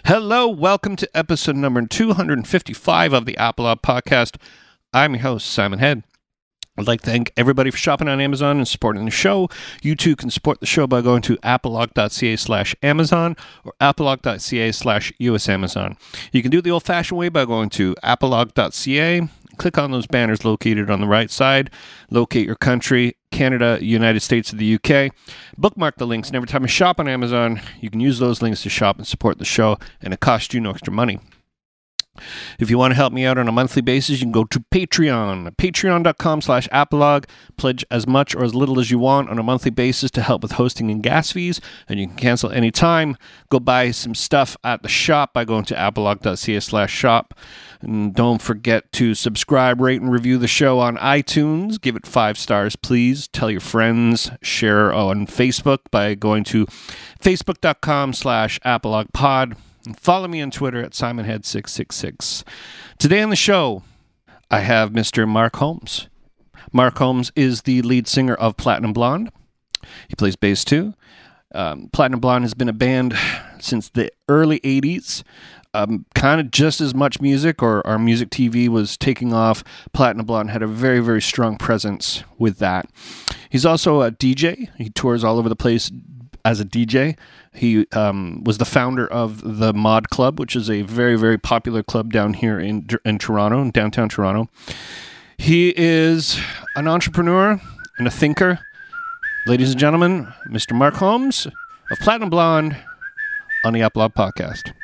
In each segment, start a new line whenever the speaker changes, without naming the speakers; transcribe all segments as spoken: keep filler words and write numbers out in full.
Hello, welcome to episode number two hundred fifty-five of the Apolog Podcast. I'm your host, Simon Head. I'd like to thank everybody for shopping on Amazon and supporting the show. You too can support the show by going to apolog.ca slash Amazon or apolog.ca slash US Amazon. You can do it the old-fashioned way by going to apolog.ca. Click on those banners located on the right side. Locate your country, Canada, United States, or the U K. Bookmark the links, and every time you shop on Amazon, you can use those links to shop and support the show, and it costs you no extra money. If you want to help me out on a monthly basis, you can go to Patreon, patreon.com slash apolog. Pledge as much or as little as you want on a monthly basis to help with hosting and gas fees, and you can cancel anytime. Go buy some stuff at the shop by going to apolog.ca slash shop. And don't forget to subscribe, rate, and review the show on iTunes. Give it five stars, please. Tell your friends. Share on Facebook by going to facebook.com slash apologpod. And follow me on Twitter at simonhead six six six. Today on the show, I have Mister Mark Holmes. Mark Holmes is the lead singer of Platinum Blonde. He plays bass too. Um, Platinum Blonde has been a band since the early eighties. Um, kind of just as much music, or our music T V was taking off. Platinum Blonde had a very, very strong presence with that. He's also a D J. He tours all over the place as a D J. He um, was the founder of the Mod Club, which is a very, very popular club down here in in Toronto, in downtown Toronto. He is an entrepreneur and a thinker. Ladies and gentlemen, Mister Mark Holmes of Platinum Blonde on the Apolog Podcast.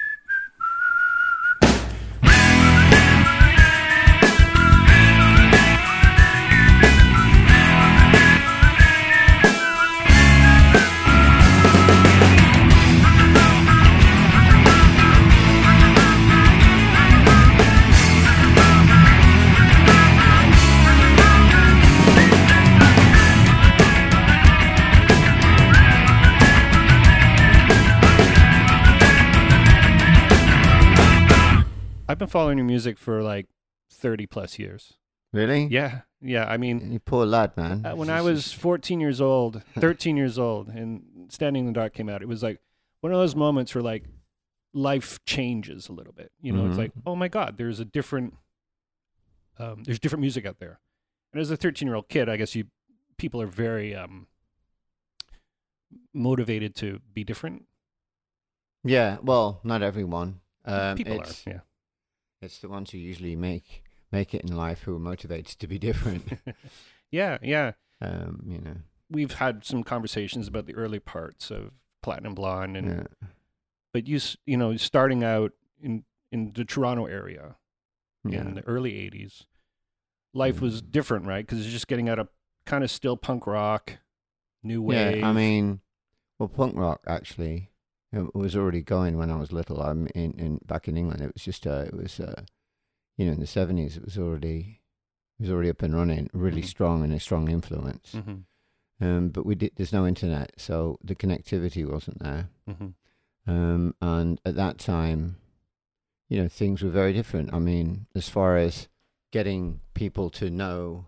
I've been following your music for like thirty plus years.
Really?
Yeah. Yeah. I mean,
you poor lad, man.
Uh, when I was fourteen years old, thirteen years old, and Standing in the Dark came out, it was like one of those moments where like life changes a little bit. You know, mm-hmm. It's like, oh my God, there's a different, um, there's different music out there. And as a thirteen year old kid, I guess you, people are very um, motivated to be different.
Yeah. Well, not everyone. Um,
people are, yeah.
It's the ones who usually make make it in life who are motivated to be different.
yeah, yeah.
Um, you know,
we've had some conversations about the early parts of Platinum Blonde, and
yeah.
but you you know starting out in in the Toronto area
yeah.
in the early eighties, life mm. was different, right? Because it's just getting out of kind of still punk rock, new wave.
Yeah, I mean, well, punk rock actually. It was already going when I was little. I'm in, in back in England. It was just uh, it was uh, you know in the seventies. It was already it was already up and running, really mm-hmm. strong and a strong influence. Mm-hmm. Um, but we did. There's no internet, so the connectivity wasn't there. Mm-hmm. Um, and at that time, you know, things were very different. I mean, as far as getting people to know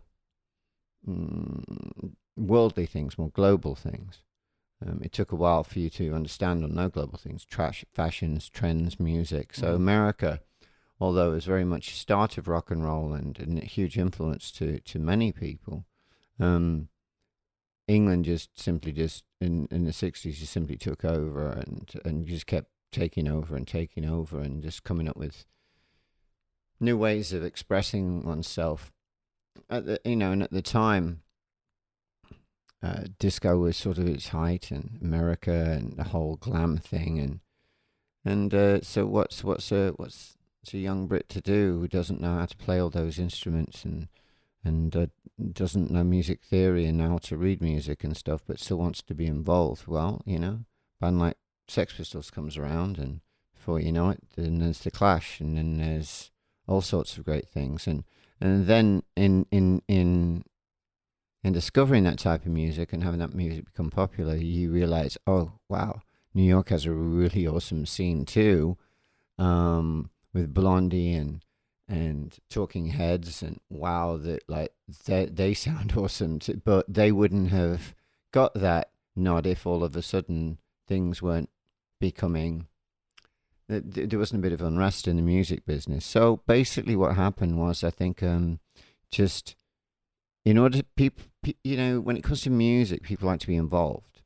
mm, worldly things, more global things. Um, it took a while for you to understand or know global things, trash, fashions, trends, music. So mm-hmm. America, although it was very much the start of rock and roll and, and a huge influence to, to many people, um, England just simply just, in, in the sixties, just simply took over and, and just kept taking over and taking over and just coming up with new ways of expressing oneself. At the, you know, and at the time, Uh, disco was sort of its height, and America, and the whole glam thing, and and uh, so what's what's a what's a young Brit to do who doesn't know how to play all those instruments and and uh, doesn't know music theory and how to read music and stuff, but still wants to be involved? Well, you know, a band like Sex Pistols comes around, and before you know it, then there's the Clash, and then there's all sorts of great things, and and then in in in And discovering that type of music and having that music become popular, you realize, oh, wow, New York has a really awesome scene too, um, with Blondie and and Talking Heads, and wow, that like they they sound awesome too, but they wouldn't have got that nod if all of a sudden things weren't becoming th- there wasn't a bit of unrest in the music business. So basically, what happened was, I think, um, just in order to people, pe- you know, when it comes to music, people like to be involved.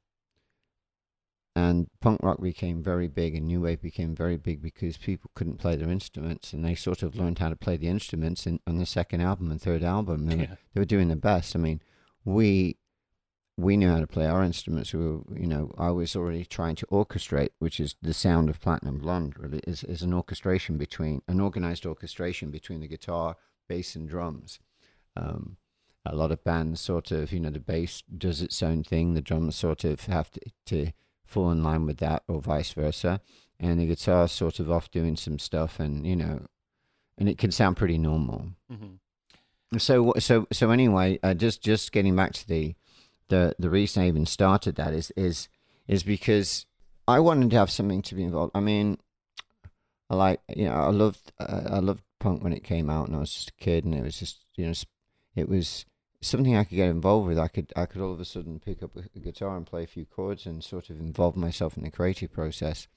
And punk rock became very big, and new wave became very big because people couldn't play their instruments, and they sort of learned how to play the instruments in, on the second album and third album, and
Yeah.
they were doing the best. I mean, we we knew how to play our instruments. We were, you know, I was already trying to orchestrate, which is the sound of Platinum Blonde. Really, is is an orchestration between an organized orchestration between the guitar, bass, and drums. Um, a lot of bands sort of, you know, the bass does its own thing, the drums sort of have to, to fall in line with that, or vice versa, and the guitar's sort of off doing some stuff, and you know, and it can sound pretty normal.
Mm-hmm.
So, so, so anyway, uh, just just getting back to the the the reason I even started that is is is because I wanted to have something to be involved. I mean, I like, you know, I loved uh, I loved punk when it came out, and I was just a kid, and it was just, you know, it was something I could get involved with. I could I could all of a sudden pick up a, a guitar and play a few chords and sort of involve myself in the creative process.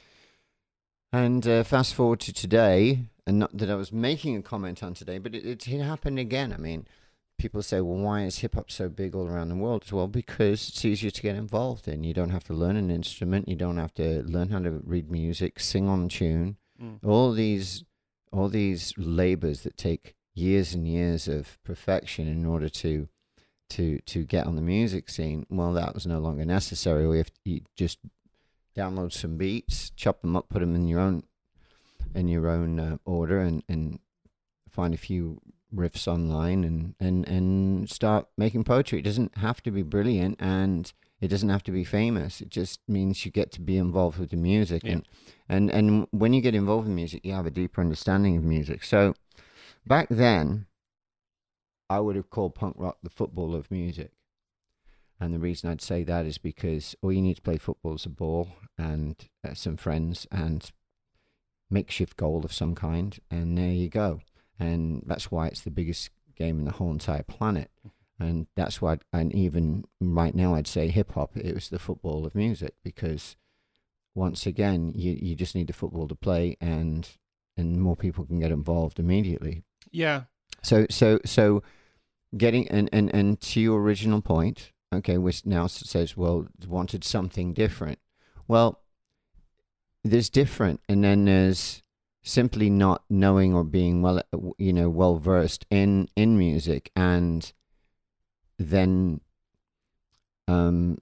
And uh, fast forward to today, and not that I was making a comment on today, but it, it, it happened again. I mean, people say, well, why is hip hop so big all around the world? Well, because it's easier to get involved in. You don't have to learn an instrument. You don't have to learn how to read music, sing on tune. Mm. All these, all these labors that take years and years of perfection in order to, to, to get on the music scene. Well, that was no longer necessary. We have to, you just download some beats, chop them up, put them in your own, in your own uh, order, and and find a few riffs online, and, and, and start making poetry. It doesn't have to be brilliant, and it doesn't have to be famous. It just means you get to be involved with the music. Yeah. And, and, and when you get involved in music, you have a deeper understanding of music. So back then, I would have called punk rock the football of music. And the reason I'd say that is because all you need to play football is a ball and uh, some friends and makeshift goal of some kind, and there you go. And that's why it's the biggest game in the whole entire planet. And that's why, I'd, and even right now, I'd say hip hop, it was the football of music, because once again, you, you just need the football to play, and and more people can get involved immediately.
Yeah.
So so so getting and and, and to your original point, okay, which now says, well, wanted something different. Well, there's different, and then there's simply not knowing or being well, you know, well versed in in music, and then um,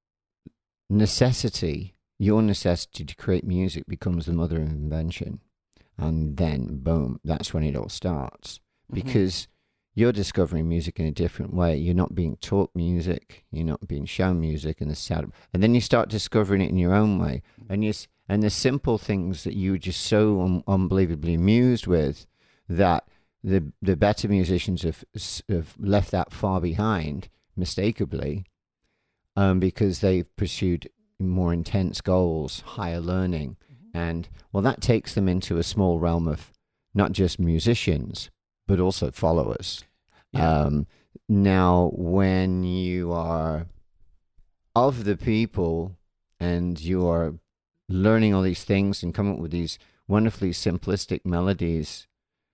necessity, your necessity to create music becomes the mother of invention, and then boom, that's when it all starts. Mm-hmm. Because you're discovering music in a different way. You're not being taught music. You're not being shown music, and the sound, and then you start discovering it in your own way, and you. And the simple things that you were just so un- unbelievably amused with, that the the better musicians have have left that far behind, mistakenly, um, because they've pursued more intense goals, higher learning, mm-hmm. and well, that takes them into a small realm of not just musicians but also followers. Yeah. Um, now, when you are of the people and you are learning all these things and coming up with these wonderfully simplistic melodies,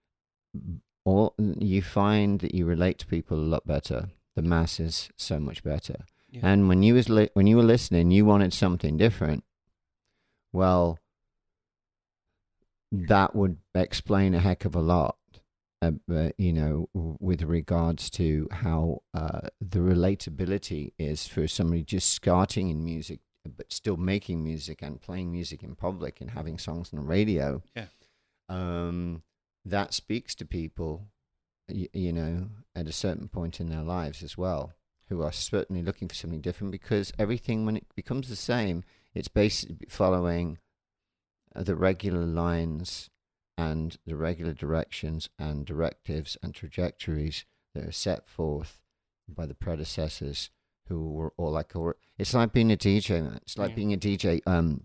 all you find that you relate to people a lot better. The masses so much better. Yeah. And when you was li- when you were listening, you wanted something different. Well, that would explain a heck of a lot, uh, uh, you know, with regards to how uh, the relatability is for somebody just starting in music, but still making music and playing music in public and having songs on the radio.
Yeah.
Um, that speaks to people, you, you know, at a certain point in their lives as well, who are certainly looking for something different, because everything, when it becomes the same, it's basically following the regular lines and the regular directions and directives and trajectories that are set forth by the predecessors, who were all like, it's like being a D J, man. It's like yeah. being a D J. Um,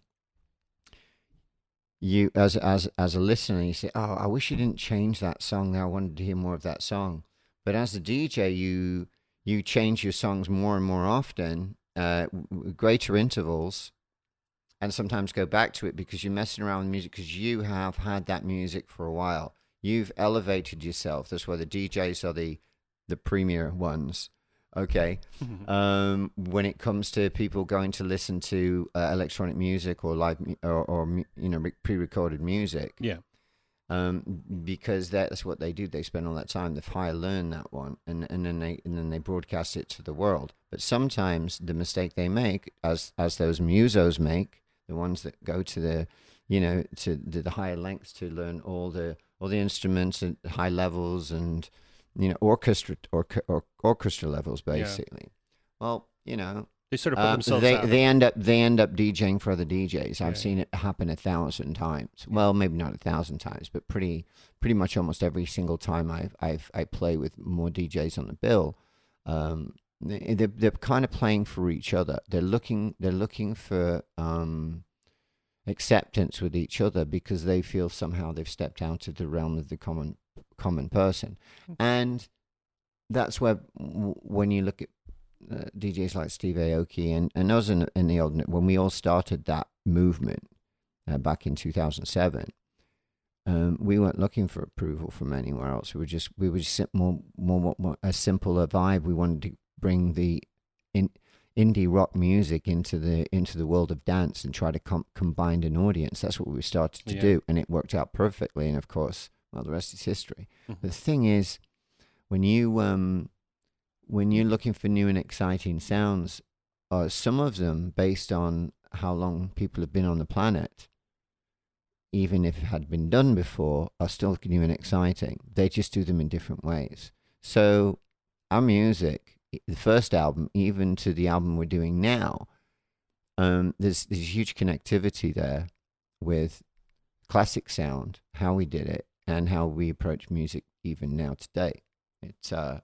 you as as as a listener, you say, "Oh, I wish you didn't change that song. There, I wanted to hear more of that song." But as a D J, you you change your songs more and more often, uh, w- greater intervals, and sometimes go back to it because you're messing around with music because you have had that music for a while. You've elevated yourself. That's why the D Js are the the premier ones. Okay. Um, when it comes to people going to listen to uh, electronic music or live mu- or, or mu- you know pre-recorded music,
Yeah.
um, because that's what they do. They spend all that time. They've higher learn that one, and and then they and then they broadcast it to the world. But sometimes the mistake they make, as as those musos make, the ones that go to the, you know, to the, the higher lengths to learn all the all the instruments at high levels and, you know, orchestra or, or orchestra levels basically. Yeah. Well, you know,
they sort of put
uh,
themselves
they
out.
they end up they end up DJing for other D Js. I've
Yeah.
seen it happen a thousand times. Well, maybe not a thousand times, but pretty pretty much almost every single time I've I've I play with more D Js on the bill. Um, they they're, they're kind of playing for each other. They're looking they're looking for um, acceptance with each other because they feel somehow they've stepped out of the realm of the common common person, and that's where w- when you look at uh, D Js like Steve Aoki and, and us in, in the old, when we all started that movement uh, back in two thousand seven, um, we weren't looking for approval from anywhere else. We were just we were just more more, more, more a simpler vibe. We wanted to bring the in, indie rock music into the into the world of dance and try to com- combine an audience. That's what we started to
Yeah.
do, and it worked out perfectly. And of course, well, the rest is history.
Mm-hmm.
The thing is, when you um, when you're looking for new and exciting sounds, uh, some of them based on how long people have been on the planet, even if it had been done before, are still new and exciting. They just do them in different ways. So our music, the first album, even to the album we're doing now, um, there's there's a huge connectivity there with classic sound, how we did it, and how we approach music even now today. It's uh,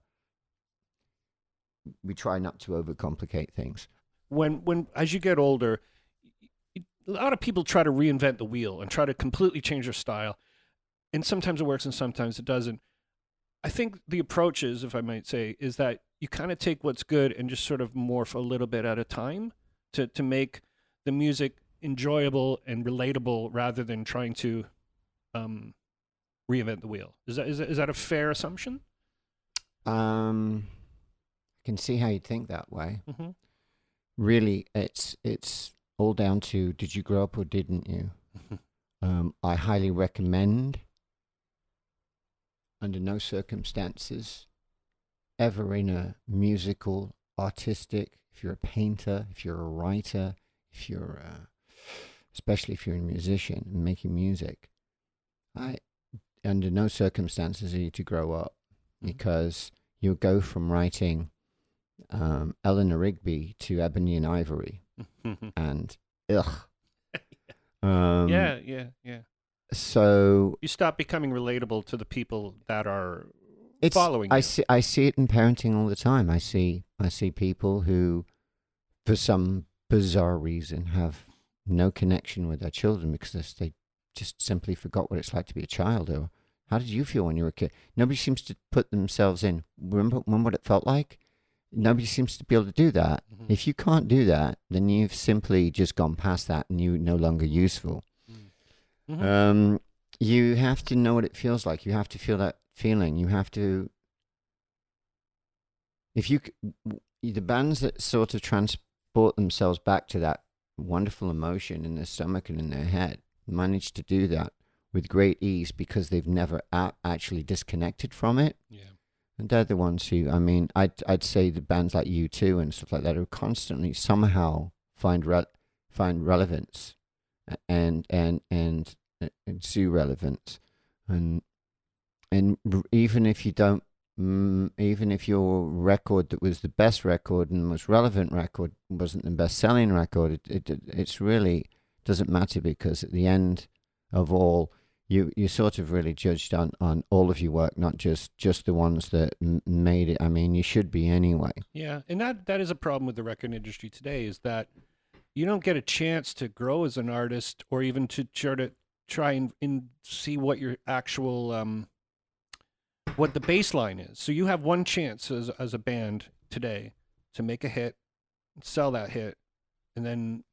we try not to overcomplicate things.
When when as you get older, a lot of people try to reinvent the wheel and try to completely change their style, and sometimes it works and sometimes it doesn't. I think the approach is, if I might say, is that you kind of take what's good and just sort of morph a little bit at a time to to make the music enjoyable and relatable rather than trying to um, reinvent the wheel. Is that is that, is that a fair assumption?
Um, I can see how you'd think that way.
Mm-hmm.
Really, it's it's all down to did you grow up or didn't you? um, I highly recommend, under no circumstances, ever in a musical, artistic, if you're a painter, if you're a writer, if you're, a, especially if you're a musician and making music, I, under no circumstances are you to grow up, because you'll go from writing um, Eleanor Rigby to Ebony and Ivory, and ugh. Um,
yeah, yeah, yeah.
So
you stop becoming relatable to the people that are
it's,
following
I
you.
see, I see it in parenting all the time. I see, I see people who, for some bizarre reason, have no connection with their children because they just simply forgot what it's like to be a child. Or how did you feel when you were a kid? Nobody seems to put themselves in. Remember, remember what it felt like? Nobody seems to be able to do that. Mm-hmm. If you can't do that, then you've simply just gone past that and you're no longer useful. Mm-hmm. Um, you have to know what it feels like. You have to feel that feeling. You have to, if you, the bands that sort of transport themselves back to that wonderful emotion in their stomach and in their head manage to do that with great ease because they've never a- actually disconnected from it.
Yeah.
And they're the ones who, I mean, I'd, I'd say the bands like U two and stuff like that who constantly somehow find re- find relevance and, and, and, and zoo relevance. And, and even if you don't, mm, even if your record that was the best record and most relevant record wasn't the best selling record, it, it it's really doesn't matter, because at the end of all, you you sort of really judged on, on all of your work, not just, just the ones that m- made it. I mean, you should be anyway.
Yeah, and that that is a problem with the record industry today, is that you don't get a chance to grow as an artist, or even to try to try and, and see what your actual um, what the baseline is. So you have one chance as as a band today to make a hit, sell that hit, and then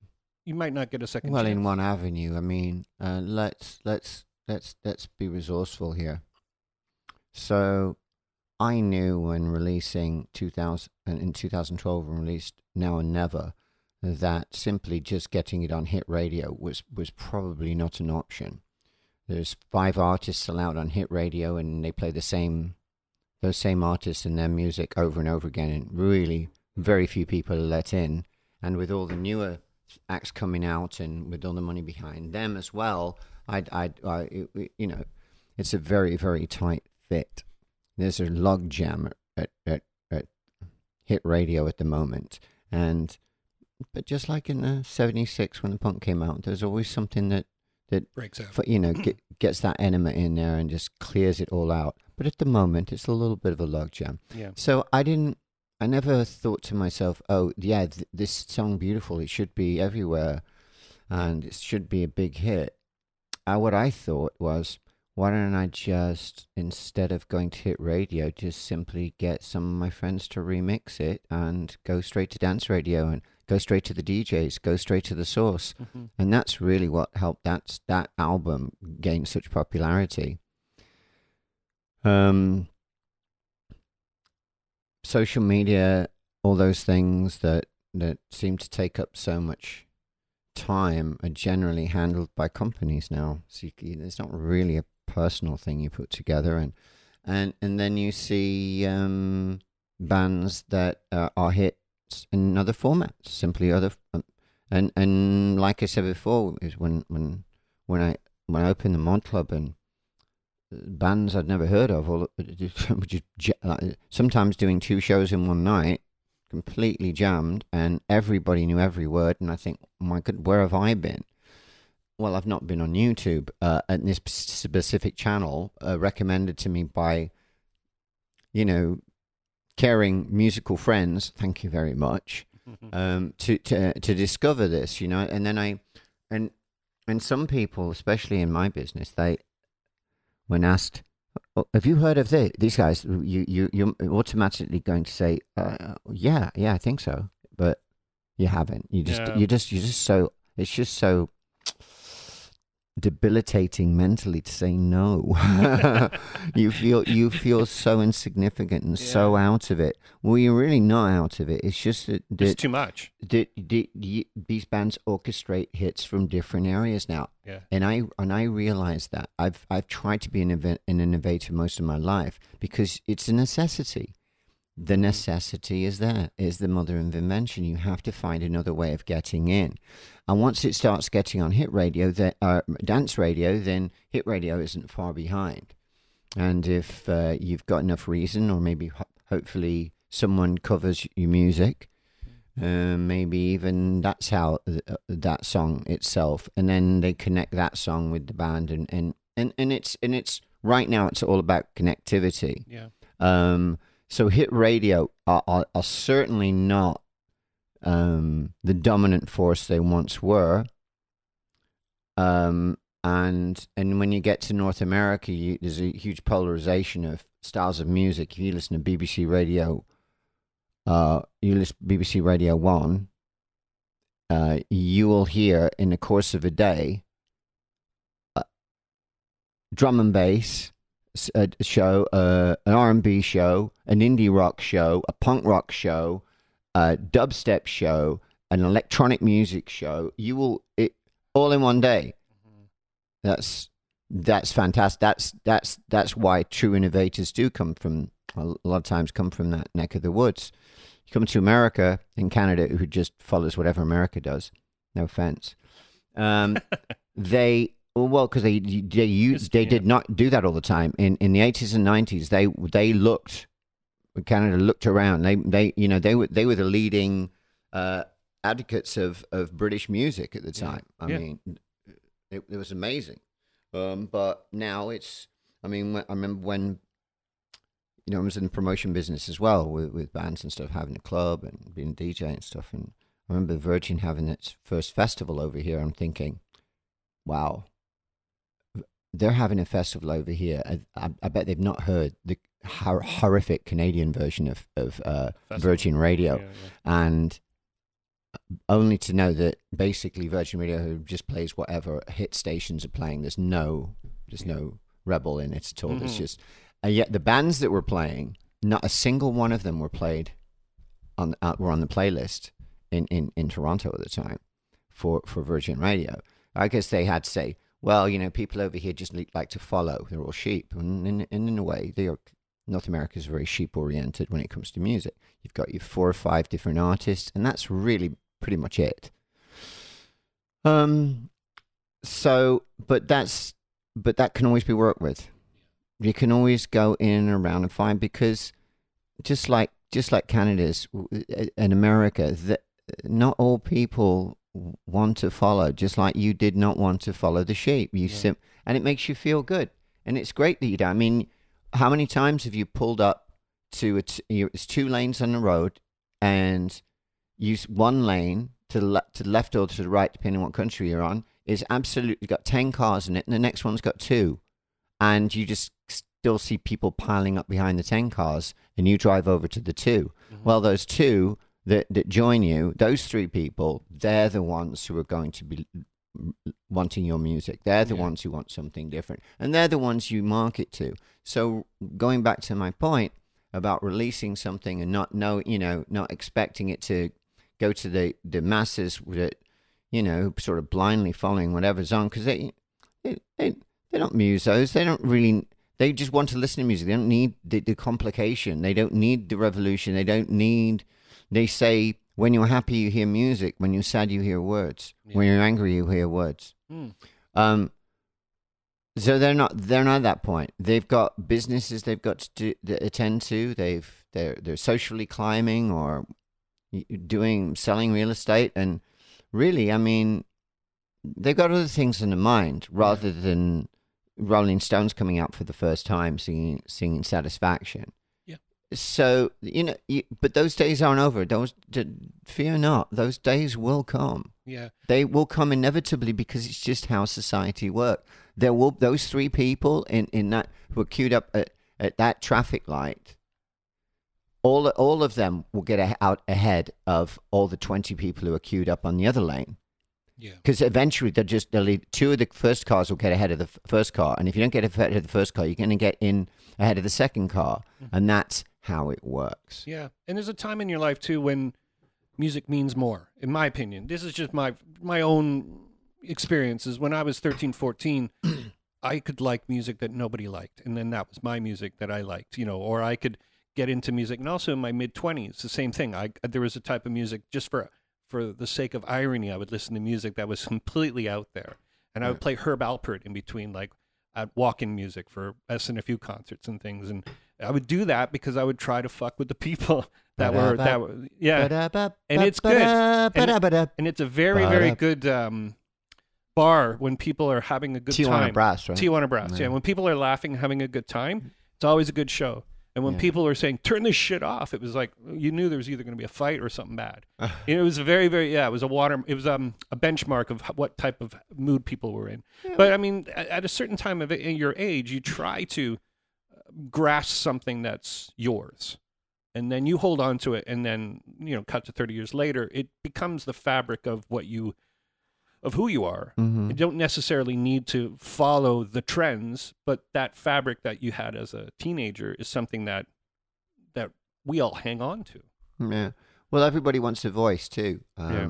you might not get a second
Well,
chance.
in one avenue, I mean, uh, let's let's let's let's be resourceful here. So, I knew when releasing two thousand in two thousand twelve and released Now and Never that simply just getting it on hit radio was was probably not an option. There's five artists allowed on hit radio, and they play the same those same artists and their music over and over again, and really very few people are let in. And with all the newer acts coming out and with all the money behind them as well, I'd, I'd, I, it, you know, it's a very, very tight fit. There's a log jam at, at, at hit radio at the moment. And, but just like in the seventy-six when the punk came out, there's always something that, that
breaks out.
For, you know, get, gets that enema in there and just clears it all out. But at the moment, it's a little bit of a log jam.
Yeah.
So I didn't, I never thought to myself, oh, yeah, th- this song beautiful. It should be everywhere and it should be a big hit. Uh, what I thought was, why don't I just, instead of going to hit radio, just simply get some of my friends to remix it and go straight to dance radio and go straight to the D Js, go straight to the source. Mm-hmm. And that's really what helped that, that album gain such popularity. Um... Social media, all those things that, that seem to take up so much time are generally handled by companies now. So you, it's not really a personal thing you put together. And and, and then you see um, bands that uh, are hits in other formats, simply other. Um, and and like I said before, is when when when I when I opened the Mod Club and bands I'd never heard of, or sometimes doing two shows in one night, completely jammed, and everybody knew every word. And I think, oh my God, where have I been? Well, I've not been on YouTube uh, at this specific channel, uh, recommended to me by, you know, caring musical friends. Thank you very much. um, to to to discover this, you know, and then I, and and some people, especially in my business, they. When asked, oh, have you heard of this? These guys, you, you, you're automatically going to say, uh, yeah, yeah, I think so. But you haven't. You just,
Yeah.
you just, you just so, it's just so debilitating mentally to say no. you feel, you feel so insignificant and yeah. so out of it. Well, you're really not out of it. It's just that, that
it's too much.
That, that, that these bands orchestrate hits from different areas now.
Yeah.
And I and I realize that I've I've tried to be an, event, an innovator most of my life because it's a necessity. The necessity is there, is the mother of invention. You have to find another way of getting in. And once it starts getting on hit radio, that uh, dance radio, then hit radio isn't far behind. And if uh, you've got enough reason, or maybe ho- hopefully someone covers your music, uh, maybe even that's how th- uh, that song itself, and then they connect that song with the band, and, and, and, and it's and it's right now it's all about connectivity.
Yeah.
Um. So hit radio are, are, are certainly not um, the dominant force they once were. Um, and and when you get to North America, you, there's a huge polarization of styles of music. If you listen to B B C Radio, uh, you listen to B B C Radio One, uh, you will hear in the course of a day uh, drum and bass. A show, uh, an R and B show, an indie rock show, a punk rock show, a dubstep show, an electronic music show. You will it all in one day. Mm-hmm. That's that's fantastic. That's that's that's why true innovators do come from a lot of times come from that neck of the woods. You come to America and Canada, who just follows whatever America does. No offense. Um, they. Well, because they they used, they did not do that all the time. In in the eighties and nineties, they they looked, Canada looked around. They they you know they were they were the leading uh, advocates of, of British music at the time. Yeah. I yeah. mean, it, it was amazing. Um, but now it's. I mean, I remember when, you know, I was in the promotion business as well with with bands and stuff, having a club and being a D J and stuff. And I remember Virgin having its first festival over here. I'm thinking, wow. They're having a festival over here. I, I, I bet they've not heard the hor- horrific Canadian version of, of uh, Virgin Radio. Yeah, yeah. And only to know that basically Virgin Radio just plays whatever hit stations are playing. There's no, there's no rebel in it at all.
Mm-hmm.
It's just, and yet the bands that were playing, not a single one of them were played on uh, were on the playlist in, in, in Toronto at the time for, for Virgin Radio. I guess they had to say, well, you know, people over here just like to follow. They're all sheep, and in, and in a way, they are. North America is very sheep oriented when it comes to music. You've got your four or five different artists, and that's really pretty much it. Um, so, but that's, but that can always be worked with. You can always go in and around and find, because just like, just like Canada's and America, that not all people want to follow, just like you did not want to follow the sheep. You yeah. sim- and it makes you feel good. And it's great that you do. I mean, how many times have you pulled up to, a t- it's two lanes on the road, and use one lane to the, le- to the left or to the right, depending on what country you're on, is absolutely got ten cars in it, and the next one's got two. And you just still see people piling up behind the ten cars, and you drive over to the two. Mm-hmm. Well, those two that, that join you, those three people, they're the ones who are going to be wanting your music. They're the yeah. ones who want something different, and they're the ones you market to. So going back to my point about releasing something and not know, you know, not expecting it to go to the, the masses that, you know, sort of blindly following whatever's on, because they, they, they, they're not musos. They don't really, they just want to listen to music. They don't need the, the complication. They don't need the revolution. They don't need, they say, when you're happy, you hear music. When you're sad, you hear words. Yeah. When you're angry, you hear words. Mm. Um, so they're not they're not at that point. They've got businesses they've got to do, to attend to. They've they're they're socially climbing or doing selling real estate, and really, I mean, they've got other things in their mind rather yeah. than Rolling Stones coming out for the first time singing singing Satisfaction. So, you know, you, but those days aren't over. Those, fear not, those days will come.
Yeah.
They will come inevitably, because it's just how society works. There will, those three people in, in that, who are queued up at, at that traffic light, all, all of them will get a, out ahead of all the twenty people who are queued up on the other lane.
Yeah.
Because eventually they'll just, they'll lead, two of the first cars will get ahead of the f- first car. And if you don't get ahead of the first car, you're going to get in ahead of the second car. Mm-hmm. And that's how it works.
Yeah. And there's a time in your life too when music means more, in my opinion. This is just my my own experiences. When I was thirteen, fourteen, I could like music that nobody liked, and then that was my music that I liked, you know, or I could get into music. And also in my mid twenties, the same thing. I there was a type of music, just for for the sake of irony, I would listen to music that was completely out there, and I would play Herb Alpert in between, like at walk-in music for S N F U concerts and things. And I would do that because I would try to fuck with the people that were that were yeah, and it's good, and, and it's a very very good um, bar when people are having a good
Tijuana
time.
Brass, right?
Tijuana Brass, yeah. yeah. When people are laughing, having a good time, it's always a good show. And when yeah. people are saying "turn this shit off," it was like you knew there was either going to be a fight or something bad. It was a very very yeah, it was a water, it was um a benchmark of what type of mood people were in. Yeah. But I mean, at, at a certain time of in your age, you try to grasp something that's yours, and then you hold on to it, and then, you know, cut to thirty years later, it becomes the fabric of what you of who you are. Mm-hmm. You don't necessarily need to follow the trends, but that fabric that you had as a teenager is something that that we all hang on to.
Yeah. Well, everybody wants a voice too. Um, yeah.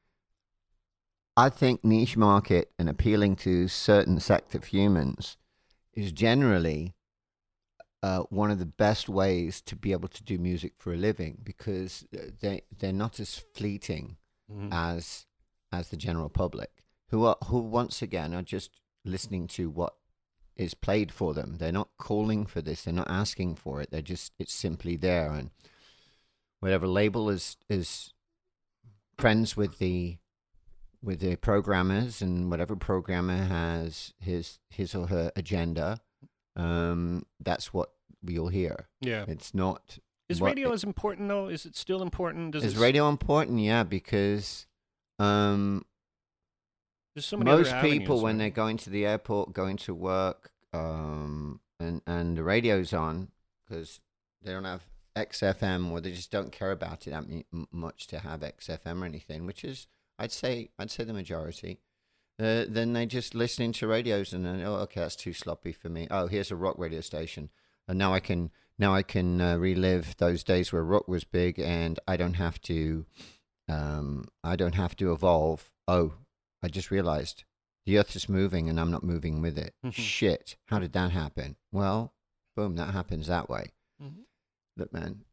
I think niche market and appealing to certain sect of humans is generally Uh, one of the best ways to be able to do music for a living, because they they're not as fleeting mm-hmm. as as the general public, who are who once again are just listening to what is played for them. They're not calling for this. They're not asking for it. They're just, it's simply there, and whatever label is is friends with the with the programmers, and whatever programmer has his his or her agenda. Um, that's what you'll hear.
Yeah,
it's not.
Is
what,
radio as important though? Is it still important? Does
is
it...
radio important? Yeah, because um,
There's so many
most
other
people
avenues,
when
right?
they're going to the airport, going to work, um, and and the radio's on because they don't have X F M, or they just don't care about it that m- much to have X F M or anything, which is, I'd say, I'd say the majority. Uh, then they just listening to radios and then, oh, okay, that's too sloppy for me. Oh, here's a rock radio station, and now I can now I can uh, relive those days where rock was big, and I don't have to, um, I don't have to evolve. Oh, I just realized the Earth is moving, and I'm not moving with it.
Mm-hmm.
Shit, how did that happen? Well, boom, that happens that way.
Mm-hmm.
Look, man,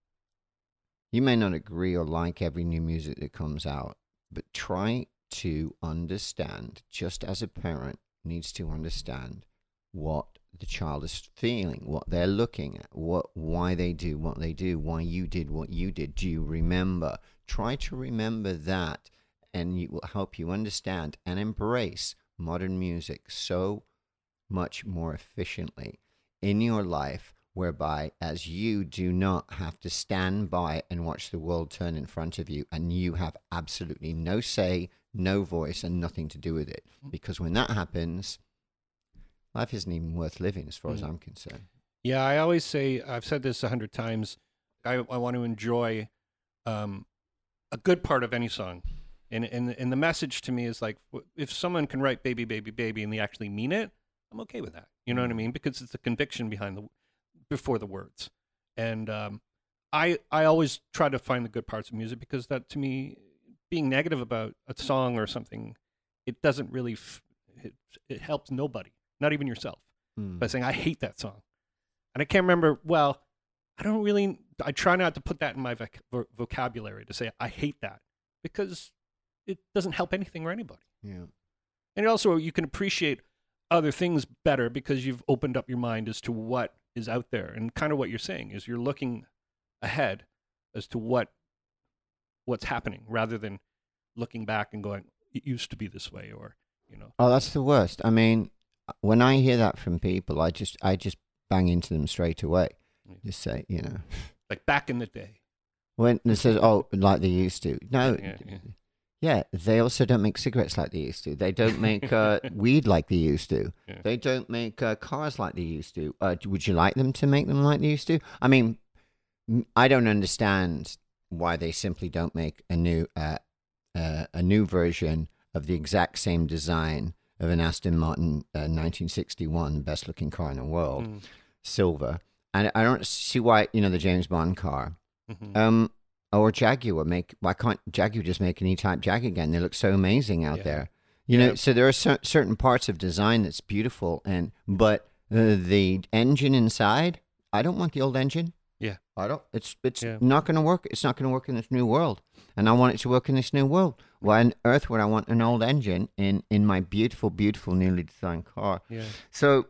you may not agree or like every new music that comes out, but try to understand, just as a parent needs to understand what the child is feeling, what they're looking at, what why they do what they do, why you did what you did. Do you remember? Try to remember that, and it will help you understand and embrace modern music so much more efficiently in your life, whereby as you do not have to stand by and watch the world turn in front of you, and you have absolutely no say, no voice, and nothing to do with it. Because when that happens, life isn't even worth living as far mm. as I'm concerned.
Yeah, I always say, I've said this a hundred times, I, I want to enjoy um, a good part of any song. And, and, and the message to me is like, if someone can write baby, baby, baby, and they actually mean it, I'm okay with that. You know mm. what I mean? Because it's the conviction behind the before the words. And um, I I always try to find the good parts of music, because that, to me, being negative about a song or something, it doesn't really, f- it, it helps nobody, not even yourself, mm. by saying, I hate that song. And I can't remember, well, I don't really, I try not to put that in my voc- vocabulary to say, I hate that, because it doesn't help anything or anybody.
Yeah.
And also, you can appreciate other things better because you've opened up your mind as to what is out there. And kind of what you're saying is you're looking ahead as to what what's happening, rather than looking back and going, it used to be this way, or, you know.
Oh, that's the worst. I mean, when I hear that from people, I just I just bang into them straight away. Yeah. Just say, you know,
like back in the day.
When it says, oh, like they used to. No.
Yeah, yeah.
Yeah, they also don't make cigarettes like they used to. They don't make uh, weed like they used to. Yeah. They don't make uh, cars like they used to. Uh, would you like them to make them like they used to? I mean, I don't understand why they simply don't make a new uh, uh, a new version of the exact same design of an Aston Martin uh, nineteen sixty-one, best looking car in the world, mm. silver. And I don't see why, you know, the James Bond car. Mm-hmm. Um. Or Jaguar, make why can't Jaguar just make an E-Type Jag again? They look so amazing out yeah. there, you yeah. know. So there are cer- certain parts of design that's beautiful, and but uh, the engine inside, I don't want the old engine.
Yeah,
I don't. It's it's
yeah.
not going to work. It's not going to work in this new world, and I want it to work in this new world. Why on earth would I want an old engine in in my beautiful, beautiful, newly designed car?
Yeah.
So.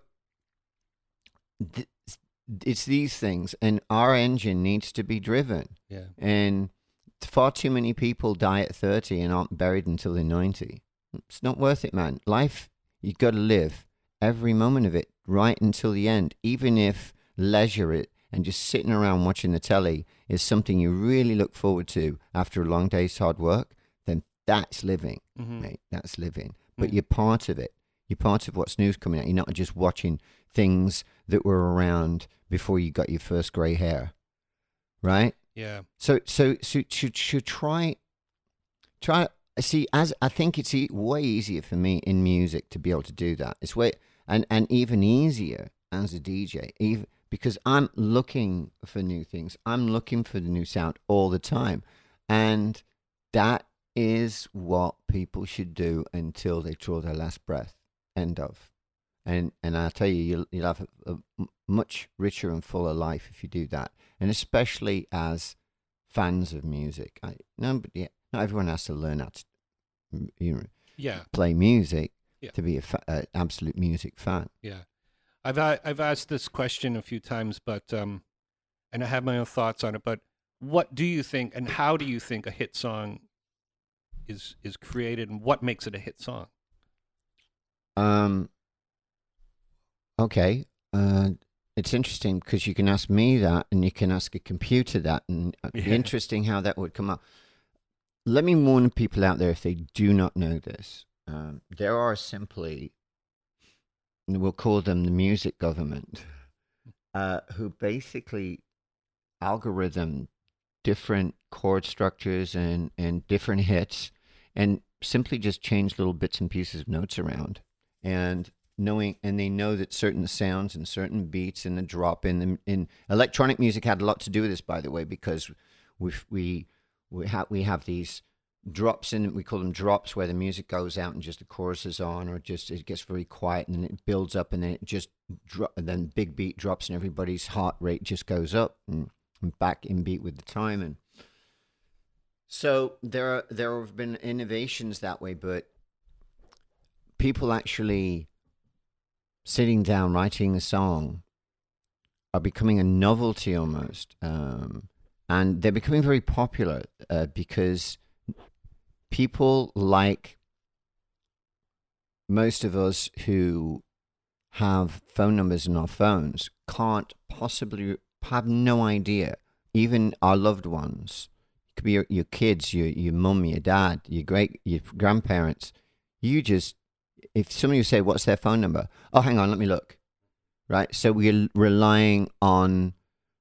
Th- It's these things, and our engine needs to be driven.
Yeah.
And far too many people die at thirty and aren't buried until they're ninety. It's not worth it, man. Life, you got to live every moment of it right until the end. Even if leisure it and just sitting around watching the telly is something you really look forward to after a long day's hard work, then that's living, mm-hmm. mate. That's living. But mm-hmm. you're part of it. You're part of what's news coming out. You're not just watching things that were around before you got your first gray hair, right?
Yeah.
So, so, so, should should try, try. See, as I think it's e- way easier for me in music to be able to do that. It's way and and even easier as a D J, even because I'm looking for new things. I'm looking for the new sound all the time, and that is what people should do until they draw their last breath. End of. And and I'll tell you, you'll, you'll have a, a much richer and fuller life if you do that. And especially as fans of music. I, no, but yeah, not everyone has to learn how to you know,
yeah.
play music
yeah.
to be an fa- uh, absolute music fan.
Yeah. I've I've asked this question a few times, but um, and I have my own thoughts on it. But what do you think, and how do you think a hit song is is created, and what makes it a hit song?
Um. Okay, uh, it's interesting because you can ask me that, and you can ask a computer that, and it'd be yeah. interesting how that would come up. Let me warn people out there if they do not know this. Um, there are simply, we'll call them the music government, uh, who basically algorithm different chord structures and, and different hits, and simply just change little bits and pieces of notes around. And knowing, and they know that certain sounds and certain beats and the drop in the, in electronic music had a lot to do with this, by the way, because we we we have we have these drops in, we call them drops, where the music goes out and just the chorus is on, or just it gets very quiet and then it builds up and then it just dro- and then big beat drops and everybody's heart rate just goes up and, and back in beat with the time. And so there are, there have been innovations that way, but people actually sitting down writing a song are becoming a novelty almost, um, and they're becoming very popular uh, because people like most of us who have phone numbers in our phones can't possibly have no idea. Even our loved ones, it could be your, your kids, your your mum, your dad, your great your grandparents. You just, if somebody would say, "What's their phone number?" Oh, hang on, let me look. Right. So we're relying on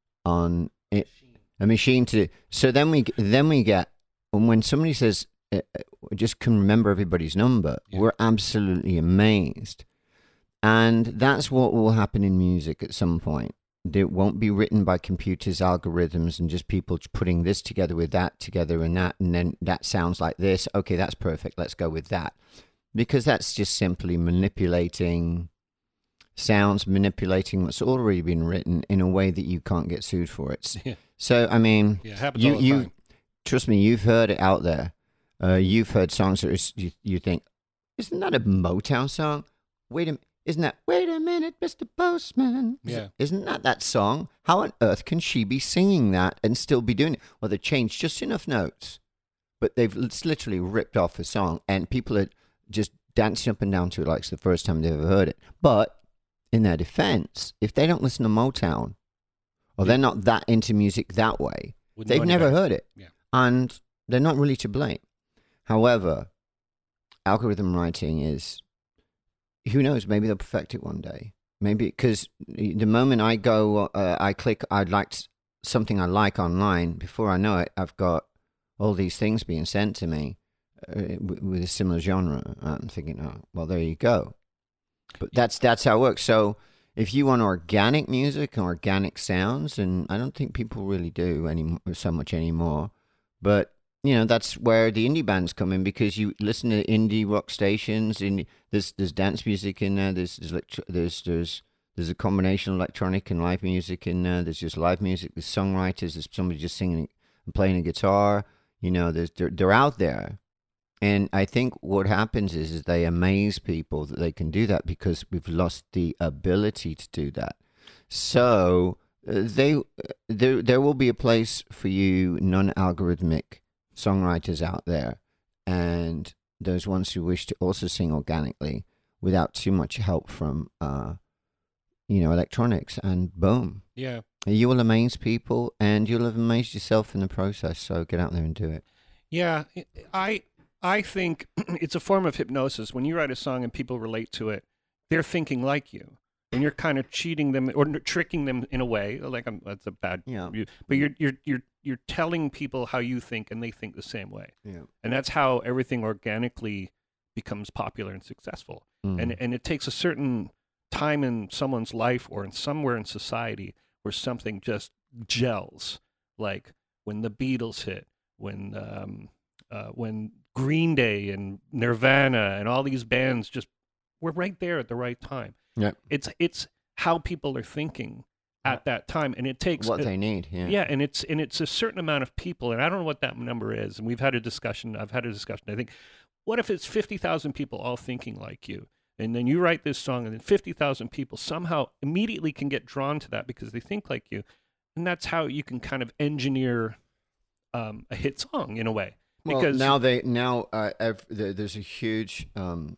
on it, a machine to. So then we then we get, and when somebody says, uh, just can remember everybody's number, yeah. We're absolutely amazed. And that's what will happen in music at some point. It won't be written by computers, algorithms, and just people putting this together with that together and that, and then that sounds like this. Okay, that's perfect. Let's go with that. Because that's just simply manipulating sounds, manipulating what's already been written in a way that you can't get sued for it. Yeah. So, I mean,
yeah, it happens
you,
all the
you,
time.
Trust me, you've heard it out there. Uh, you've heard songs that are, you, you think, isn't that a Motown song? Wait a minute. Isn't that, wait a minute, Mister Postman?
Yeah.
Isn't that that song? How on earth can she be singing that and still be doing it? Well, they've changed just enough notes, but they've it's literally ripped off the song, and people are just dancing up and down to it like it's the first time they've ever heard it. But in their defense, if they don't listen to Motown, or they're not that into music that way,
Wouldn't
they've never
better.
heard it.
Yeah.
And they're not really to blame. However, algorithm writing is, who knows, maybe they'll perfect it one day. Maybe, because the moment I go, uh, I click, I'd like something I like online, before I know it, I've got all these things being sent to me uh, with a similar genre. I'm thinking, oh, well, there you go. But that's that's how it works. So if you want organic music and organic sounds, and I don't think people really do any so much anymore, but you know, that's where the indie bands come in, because you listen to indie rock stations, and there's there's dance music in there. There's there's electro- there's there's there's a combination of electronic and live music in there. There's just live music. There's songwriters. There's somebody just singing and playing a guitar. You know, there's they're they're out there, and I think what happens is is they amaze people that they can do that, because we've lost the ability to do that. So uh, they uh, there there will be a place for you non-algorithmic songwriters out there, and those ones who wish to also sing organically without too much help from uh you know electronics, and boom,
yeah,
you will amaze people, and you'll have amazed yourself in the process. So get out there and do it.
Yeah, I I think it's a form of hypnosis. When you write a song and people relate to it, they're thinking like you, and you're kind of cheating them or tricking them in a way. Like, I'm, that's a bad,
Yeah.
But you're you're you're you're telling people how you think, and they think the same way.
Yeah.
And that's how everything organically becomes popular and successful.
Mm.
And and it takes a certain time in someone's life or in somewhere in society where something just gels. Like when the Beatles hit, when um, uh, when Green Day and Nirvana and all these bands just were right there at the right time.
Yeah.
It's it's how people are thinking at that time, and it takes
what
it,
they need. Yeah.
Yeah, and it's and it's a certain amount of people, and I don't know what that number is. And we've had a discussion. I've had a discussion. I think, what if it's fifty thousand people all thinking like you, and then you write this song, and then fifty thousand people somehow immediately can get drawn to that because they think like you, and that's how you can kind of engineer um, a hit song in a way. Because
well, now they now uh, ev- there's a huge um,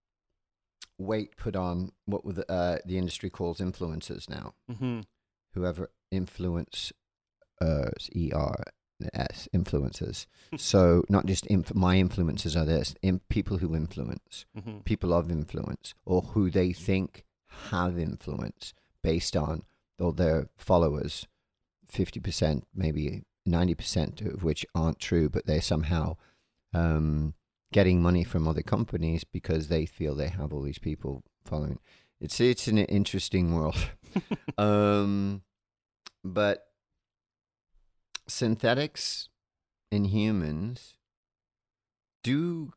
weight put on what the, uh, the industry calls influencers now.
Mm-hmm.
Whoever influence uh, E R S influencers. So not just inf- my influencers are this, in- people who influence,
mm-hmm.
people of influence, or who they think have influence based on all their followers fifty percent, maybe ninety percent of which aren't true, but they're somehow um, getting money from other companies because they feel they have all these people following. It's it's an interesting world. um, but synthetics in humans do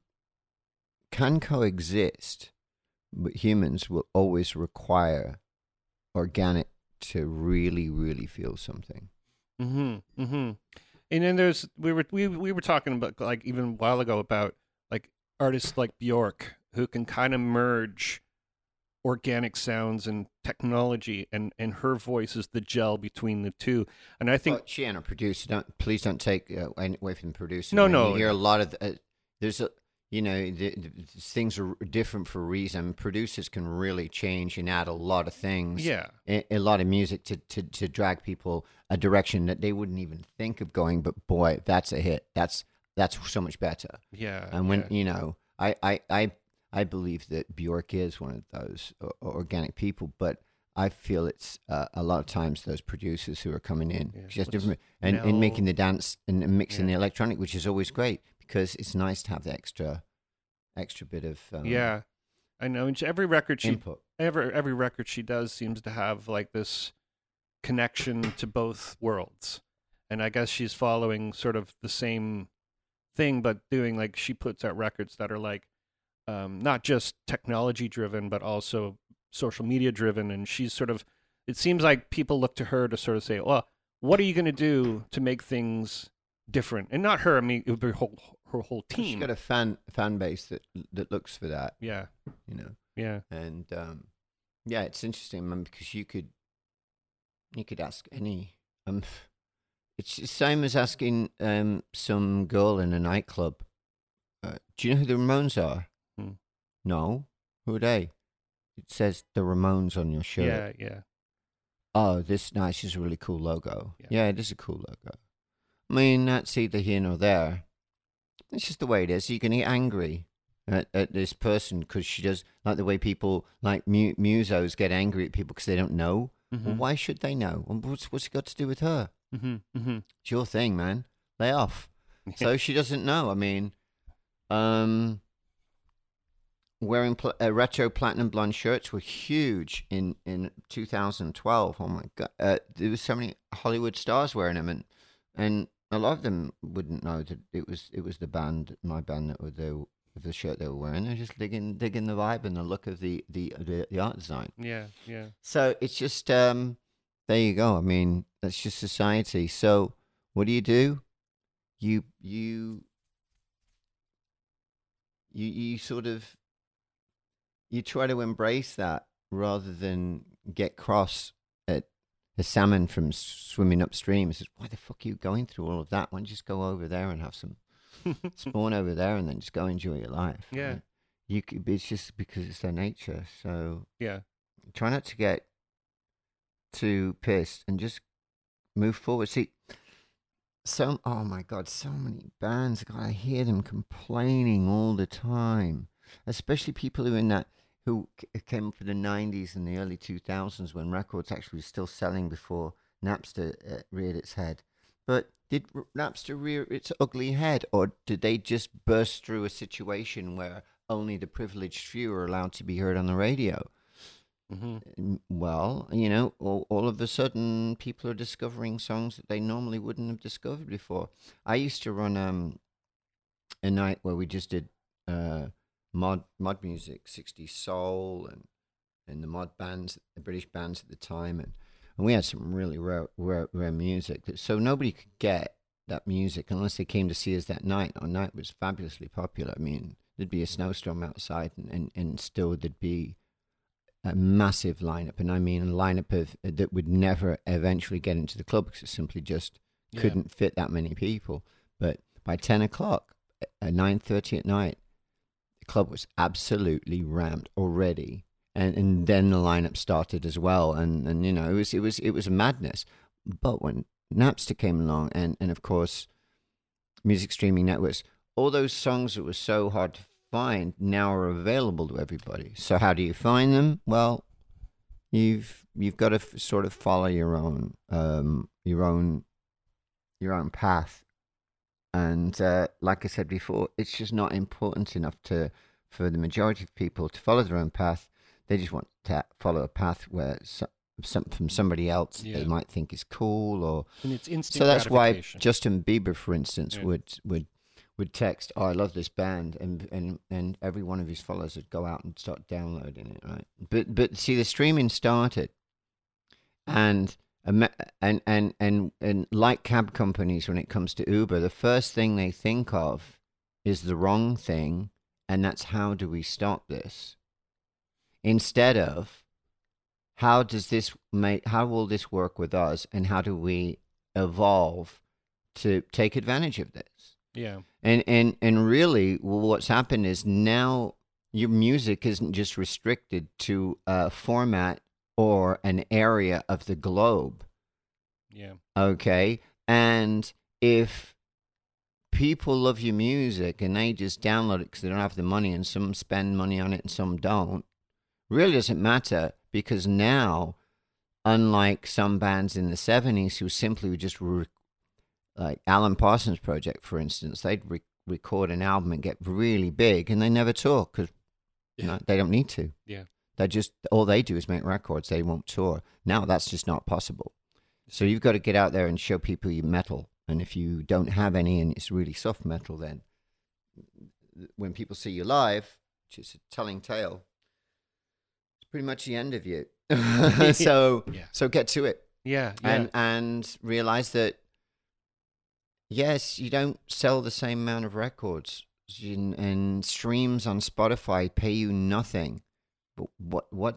can coexist, but humans will always require organic to really, really feel something.
Mm-hmm. Mm-hmm. And then there's we were we we were talking about like even a while ago about like artists like Bjork who can kind of merge organic sounds and technology, and and her voice is the gel between the two. And I think
Well, she and a producer don't please don't take uh, away from the producer.
No,
I mean,
no.
you hear a lot of uh, there's a you know the, the, things are different for a reason. Producers can really change and add a lot of things.
Yeah.
a, a lot of music to, to to drag people a direction that they wouldn't even think of going. But boy, that's a hit. That's that's so much better.
Yeah.
And when
yeah.
you know, I I I I believe that Bjork is one of those uh, organic people, but I feel it's uh, a lot of times those producers who are coming in
Yeah,
just
what's
different and,
Mel-
and making the dance and, and mixing
Yeah.
the electronic, which is always great because it's nice to have the extra extra bit of um,
Yeah. I know. And she- every record she
input.
every every record she does seems to have like this connection to both worlds. And I guess she's following sort of the same thing, but doing like she puts out records that are like um, not just technology driven, but also social media driven. And she's sort of, it seems like people look to her to sort of say, well, what are you going to do to make things different? And not her, I mean, it would be her whole, her whole
She's
team.
got a fan fan base that that looks for that,
Yeah.
you know.
Yeah.
And um, yeah, it's interesting, man, because you could you could ask any um, it's the same as asking um some girl in a nightclub, uh, do you know who the Ramones are?
Hmm.
No, who are they? It says the Ramones on your shirt.
Yeah. Yeah.
Oh, this nice is a really cool logo.
Yeah.
Yeah, it is a cool logo. I mean, that's either here nor there. It's just the way it is. You can get angry at, at this person because she does, like the way people, like mu- musos get angry at people because they don't know.
Mm-hmm.
Well, why should they know? Well, what's, what's it got to do with her?
Mm-hmm. Mm-hmm.
It's your thing, man. Lay off. So she doesn't know. I mean, um, wearing pl- uh, retro platinum blonde shirts were huge in, in two thousand twelve. Oh my god, uh, there was so many Hollywood stars wearing them, and and a lot of them wouldn't know that it was it was the band, my band, that were there with the shirt they were wearing. They're just digging digging the vibe and the look of the the the, the art design.
Yeah. Yeah.
So it's just um, there you go. I mean, that's just society. So what do you do? You you you you sort of you try to embrace that rather than get cross at a salmon from swimming upstream. It says, why the fuck are you going through all of that? Why don't you just go over there and have some spawn over there and then just go enjoy your life?
Yeah.
Right? You could, it's just because it's their nature. So
Yeah.
try not to get too pissed and just move forward. See, so, oh my God, so many bands. God, I hear them complaining all the time, especially people who are in that, who c- came up in the nineties and the early two thousands when records actually were still selling before Napster uh, reared its head. But did R- Napster rear its ugly head, or did they just burst through a situation where only the privileged few are allowed to be heard on the radio?
Mm-hmm.
Mm, Well, you know, all, all of a sudden people are discovering songs that they normally wouldn't have discovered before. I used to run um, a night where we just did uh, mod mod music, sixties soul, and and the mod bands, the British bands at the time, and, and we had some really rare, rare rare music. That, so nobody could get that music unless they came to see us that night. Our night was fabulously popular. I mean, there'd be a snowstorm outside, and, and, and still there'd be a massive lineup, and I mean a lineup of that would never eventually get into the club because it simply just
Yeah.
couldn't fit that many people. But by ten o'clock, at nine thirty at night, the club was absolutely rammed already, and and then the lineup started as well, and and you know it was it was it was a madness. But when Napster came along, and and of course, music streaming networks, all those songs that were so hard to find now are available to everybody. So how do you find them? Well, you've you've got to f- sort of follow your own um, your own your own path. And uh, like I said before, it's just not important enough to for the majority of people to follow their own path. They just want to follow a path where so, some, from somebody else
Yeah.
they might think is cool, or
And it's instant
so that's why
gratification.
Justin Bieber, for instance,
Yeah.
would would would text, "Oh, I love this band," and and and every one of his followers would go out and start downloading it, right? But but see, the streaming started, and and and and and like cab companies, when it comes to Uber, the first thing they think of is the wrong thing, and that's how do we stop this? Instead of how does this make, how will this work with us, and how do we evolve to take advantage of this?
Yeah.
And and and really, what's happened is now your music isn't just restricted to a format or an area of the globe.
Yeah.
Okay. And if people love your music and they just download it because they don't have the money, and some spend money on it and some don't, really doesn't matter, because now, unlike some bands in the seventies who simply would just, re- like Alan Parsons Project, for instance, they'd re- record an album and get really big and they never tour because
Yeah.
you know, they don't need to.
Yeah.
They just, all they do is make records. They won't tour. Now that's just not possible. So you've got to get out there and show people your metal. And if you don't have any and it's really soft metal, then when people see you live, which is a telling tale, it's pretty much the end of you. so
Yeah.
so get to it.
Yeah. Yeah.
And and realize that, yes, you don't sell the same amount of records, and, and streams on Spotify pay you nothing. But what what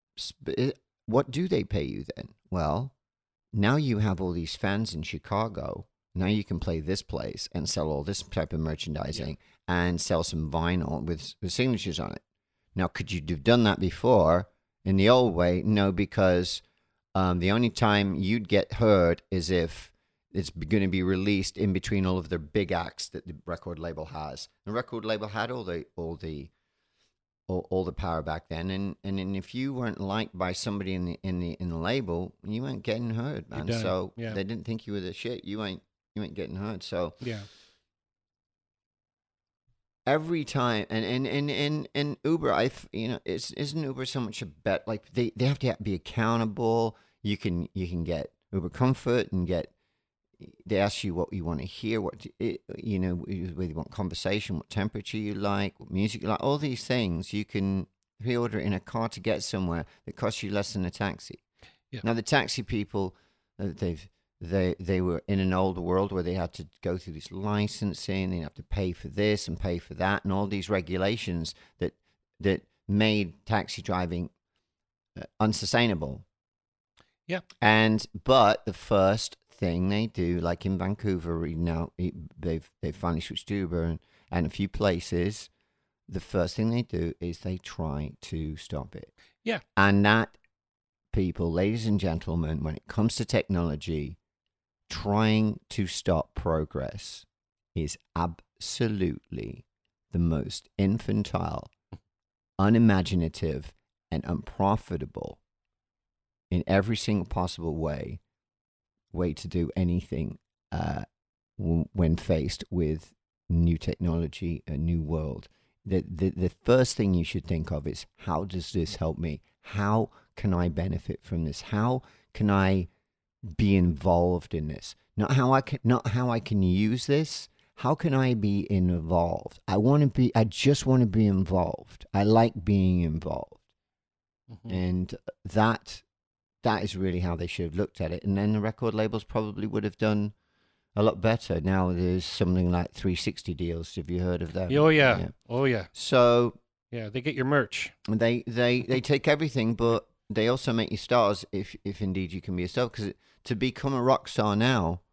what do they pay you then? Well, now you have all these fans in Chicago. Now you can play this place and sell all this type of merchandising, yeah, and sell some vinyl with, with signatures on it. Now, could you have done that before in the old way? No, because um, the only time you'd get heard is if it's going to be released in between all of their big acts that the record label has. The record label had all the all the all, all the power back then, and, and and if you weren't liked by somebody in the in the in the label, you weren't getting heard, man. So
yeah.
they didn't think you were the shit. You ain't you ain't getting heard. So
yeah.
Every time, and and and and, and Uber, I you know, it's isn't Uber so much a bet? Like they, they have to be accountable. You can you can get Uber Comfort and get. They ask you what you want to hear, what you know, whether you want conversation, what temperature you like, what music you like, all these things you can pre-order in a car to get somewhere that costs you less than a taxi.
Yeah.
Now the taxi people, they've. They they were in an old world where they had to go through this licensing, they have to pay for this and pay for that, and all these regulations that that made taxi driving uh, unsustainable.
Yeah.
And but the first thing they do, like in Vancouver, you know, they've they've finally switched to Uber, and, and a few places. The first thing they do is they try to stop it.
Yeah.
And that, people, ladies and gentlemen, when it comes to technology, trying to stop progress is absolutely the most infantile, unimaginative, and unprofitable in every single possible way way to do anything uh, w- when faced with new technology, a new world. The, the the first thing you should think of is, how does this help me? How can I benefit from this? How can I be involved in this? Not how I can, not how I can use this. How can I be involved? I want to be. I just want to be involved. I like being involved, mm-hmm. and that that is really how they should have looked at it. And then the record labels probably would have done a lot better. Now there's something like three sixty deals. Have you heard of that?
Oh yeah. yeah. Oh yeah.
So
yeah, they get your merch.
They they they take everything, but they also make you stars if if indeed you can be a star. Because to become a rock star now,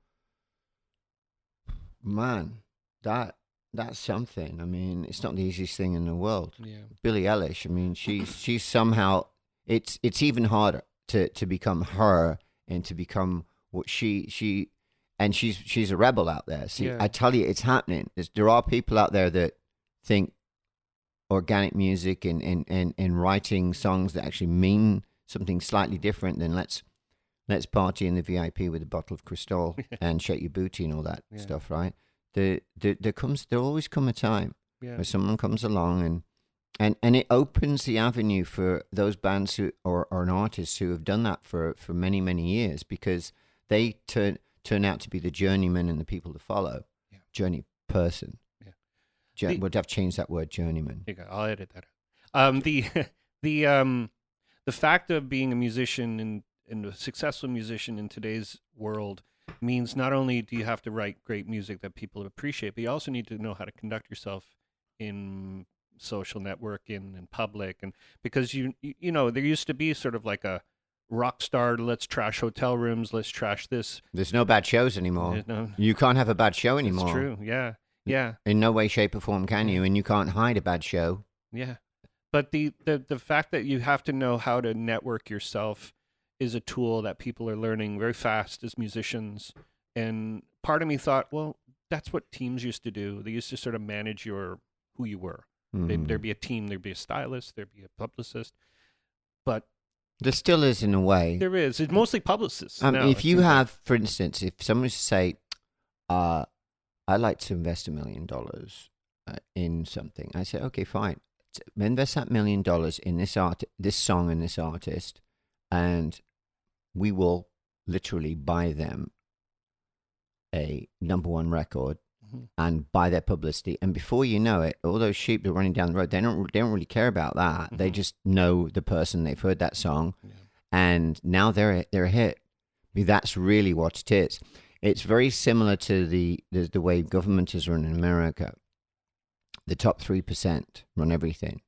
man, that that's something. I mean, it's not the easiest thing in the world.
Yeah.
Billie Eilish, I mean, she's she's somehow it's it's even harder to, to become her and to become what she she and she's she's a rebel out there. See,
yeah.
I tell you, it's happening. There's, there are people out there that think organic music and, and, and, and writing songs that actually mean something slightly different than let's let's party in the V I P with a bottle of Cristal and shake your booty and all that
Yeah.
stuff, right? There, there, there comes, there always come a time
Yeah.
where someone comes along and and and it opens the avenue for those bands who or, or artists who have done that for for many many years, because they turn turn out to be the journeyman and the people to follow.
Yeah.
Journey person.
Yeah.
Jour-
The-
would have changed that word journeyman.
There you go. I'll edit that out. Um, the the um the fact of being a musician and, and a successful musician in today's world means not only do you have to write great music that people appreciate, but you also need to know how to conduct yourself in social networking in public, and because you you you know there used to be sort of like a rock star, let's trash hotel rooms, let's trash this.
There's no bad shows anymore.
There's no-
You can't have a bad show anymore.
It's true. Yeah. Yeah.
In no way, shape, or form can you, and you can't hide a bad show.
Yeah. But the, the, the fact that you have to know how to network yourself is a tool that people are learning very fast as musicians. And part of me thought, well, that's what teams used to do. They used to sort of manage your who you were.
Mm.
They'd, there'd be a team, there'd be a stylist, there'd be a publicist. But
There still is, in a way.
there is. It's mostly publicists.
Um,
now,
if
it
you
seems like.
have, for instance, if someone was to say, uh, I'd like to invest a million dollars uh, in something, I say, okay, fine. Invest that million dollars in this art, this song and this artist, and we will literally buy them a number one record
Mhm.
and buy their publicity. And before you know it, all those sheep that are running down the road, they don't they don't really care about that. They
Mhm.
just know the person, they've heard that song,
Yeah.
and now they're they're a hit. I mean, that's really what it is. It's very similar to the, the the way government is run in America. The top three percent run everything.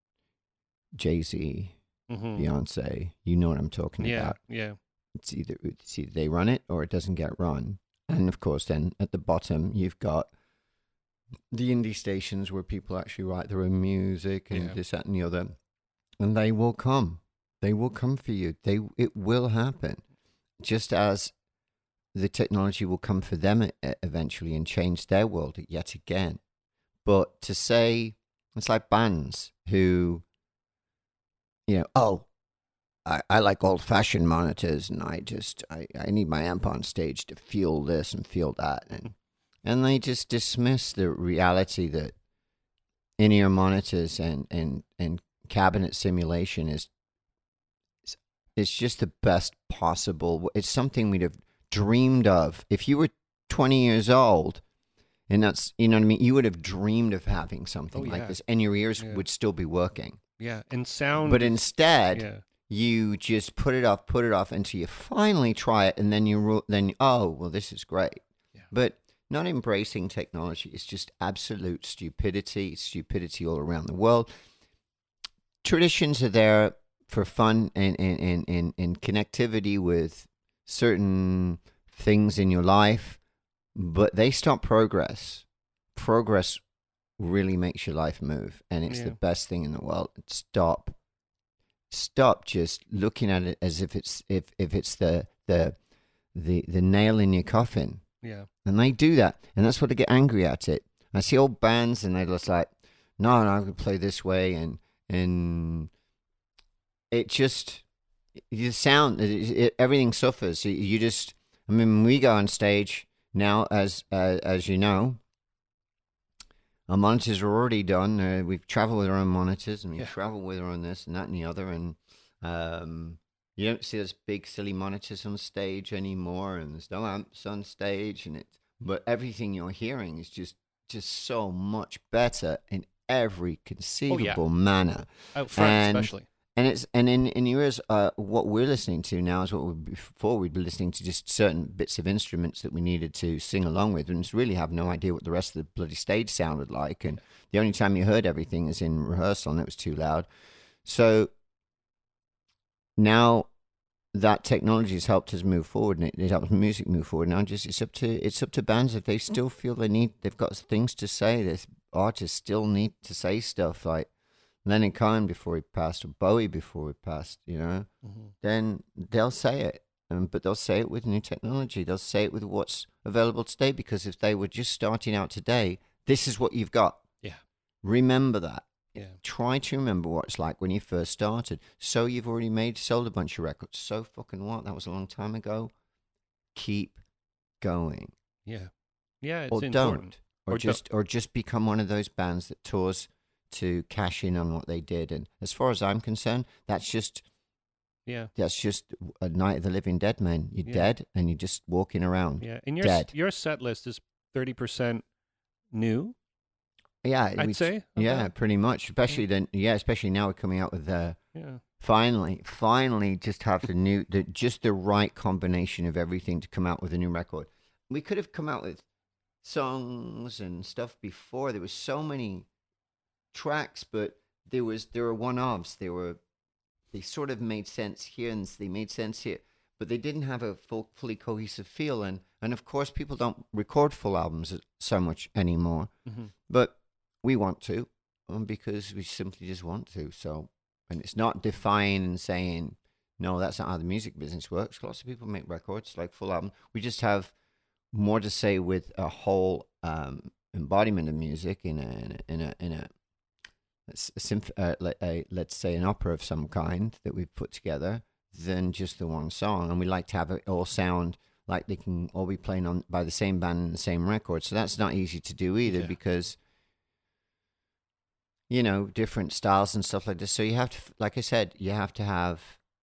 Jay-Z,
Mhm.
Beyonce, you know what I'm talking
Yeah.
about.
Yeah.
It's either it's either they run it or it doesn't get run. And of course, then at the bottom you've got the indie stations where people actually write their own music and
Yeah.
this, that, and the other, and they will come. They will come for you. They it will happen, just as the technology will come for them e- eventually and change their world yet again. But to say it's like bands who, you know, oh, I, I like old fashioned monitors and I just I, I need my amp on stage to feel this and feel that, and and they just dismiss the reality that in-ear monitors and, and, and cabinet simulation is it's just the best possible. It's something we'd have dreamed of if you were twenty years old. And that's, you know what I mean? You would have dreamed of having something
Oh,
like
yeah.
this, and your ears
Yeah.
would still be working.
Yeah. And sound.
But instead,
yeah.
you just put it off, put it off until you finally try it, and then you ru- then oh well, this is great.
Yeah.
But not embracing technology is just absolute stupidity. It's stupidity all around the world. Traditions are there for fun and and, and, and, and connectivity with certain things in your life, but they stop progress. Progress really makes your life move, and it's
Yeah.
the best thing in the world. Stop. Stop just looking at it as if it's if, if it's the the the the nail in your coffin.
Yeah.
And they do that, and that's what I get angry at it. I see old bands, and they're just like, "No, no, I'm gonna play this way," and and it just you sound it, it, everything suffers. You, you just, I mean, when we go on stage now, as uh, as you know, our monitors are already done. Uh, we've traveled with our own monitors, and we
Yeah.
travel with our own this and that and the other, and um. You don't see those big silly monitors on stage anymore, and there's no amps on stage, and it. But everything you're hearing is just just so much better in every conceivable manner,
Out front,
And-
especially.
and it's and in in yours, uh, what we're listening to now is what we before we'd be listening to just certain bits of instruments that we needed to sing along with, and just really have no idea what the rest of the bloody stage sounded like, and the only time you heard everything is in rehearsal, and it was too loud. So now that technology has helped us move forward, and it, it helps music move forward. Now, just it's up to it's up to bands if they still feel they need, they've got things to say. There's artists still need to say stuff like Leonard Cohen before he passed, or Bowie before he passed. You know,
Mm-hmm.
then they'll say it, um, but they'll say it with new technology. They'll say it with what's available today. Because if they were just starting out today, this is what you've got.
Yeah.
Remember that.
Yeah.
Try to remember what it's like when you first started. So you've already made, sold a bunch of records. So fucking what? That was a long time ago. Keep going.
Yeah. Yeah, it's
Or
important.
don't. Or,
Or
just or just become one of those bands that tours to cash in on what they did. And as far as I'm concerned, that's just
Yeah.
that's just a Night of the Living Dead, man. You're
Yeah.
dead and you're just walking around.
Yeah. And your
Dead.
your set list is thirty percent new,
Yeah,
I'd
we-
say.
Yeah,
about.
pretty much. Especially then. Yeah, especially now we're coming out with the
Yeah.
finally, finally, just have the new, the just the right combination of everything to come out with a new record. We could have come out with songs and stuff before. There was so many tracks, but there was there were one-offs. They were they sort of made sense here and they made sense here, but they didn't have a full, fully cohesive feel. And and of course, people don't record full albums so much anymore,
Mm-hmm.
but we want to, um, because we simply just want to. So, and it's not defying and saying, no, that's not how the music business works. Lots of people make records like full album. We just have more to say with a whole um, embodiment of music in a in a in a, a, symph- uh, let, a let's say an opera of some kind that we've put together than just the one song. And we like to have it all sound like they can all be playing on by the same band and the same record. So that's not easy to do either,
Yeah.
because you know, different styles and stuff like this. So you have to, like I said, you have to have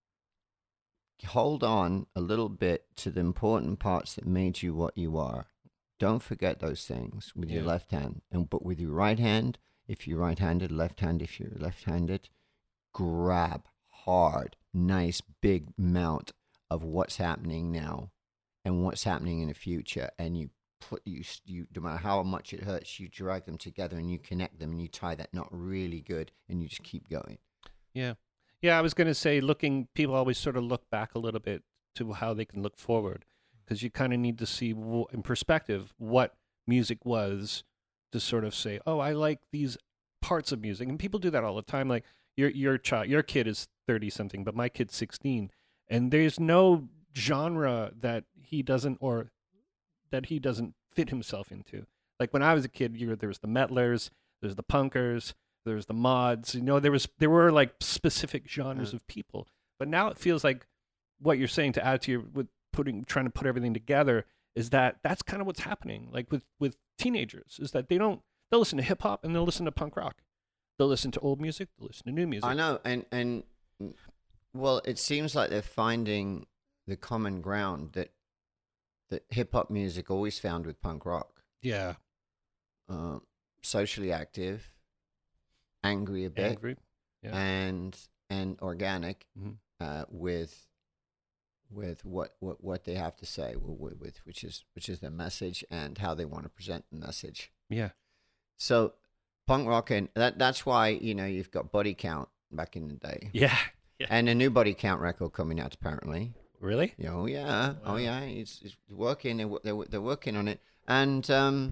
hold on a little bit to the important parts that made you what you are. Don't forget those things with your
Yeah.
left hand, and but with your right hand, if you're right-handed, left hand if you're left-handed, grab hard, nice big amount of what's happening now and what's happening in the future, and you put you you no matter how much it hurts, you drag them together and you connect them and you tie that knot really good, and you just keep going.
Yeah. Yeah, I was going to say, looking, people always sort of look back a little bit to how they can look forward, because you kind of need to see w- in perspective what music was to sort of say, oh, I like these parts of music. And people do that all the time. Like your your child, your kid is thirty something, but my kid's sixteen, and there's no genre that he doesn't or that he doesn't fit himself into. Like when I was a kid, you there was the metalers, there's the punkers, there's the mods. You know, there was there were like specific genres
Yeah.
of people. But now it feels like what you're saying, to add to your with putting trying to put everything together, is that that's kind of what's happening. Like with with teenagers, is that they don't they'll listen to hip hop and they'll listen to punk rock, they'll listen to old music, they'll listen to new music.
I know, and and well, it seems like they're finding the common ground that that hip hop music always found with punk rock.
Yeah,
Uh, socially active, angry a bit,
angry. Yeah.
and and organic,
Mhm.
uh, with with what, what what they have to say, with, with which is which is their message and how they want to present the message.
Yeah.
So punk rock, and that that's why, you know, you've got Body Count back in the day,
Yeah. Yeah.
and a new Body Count record coming out apparently.
Really?
Yeah, oh yeah,
Wow.
oh yeah, it's, it's working. They're, they're they're working on it, and um,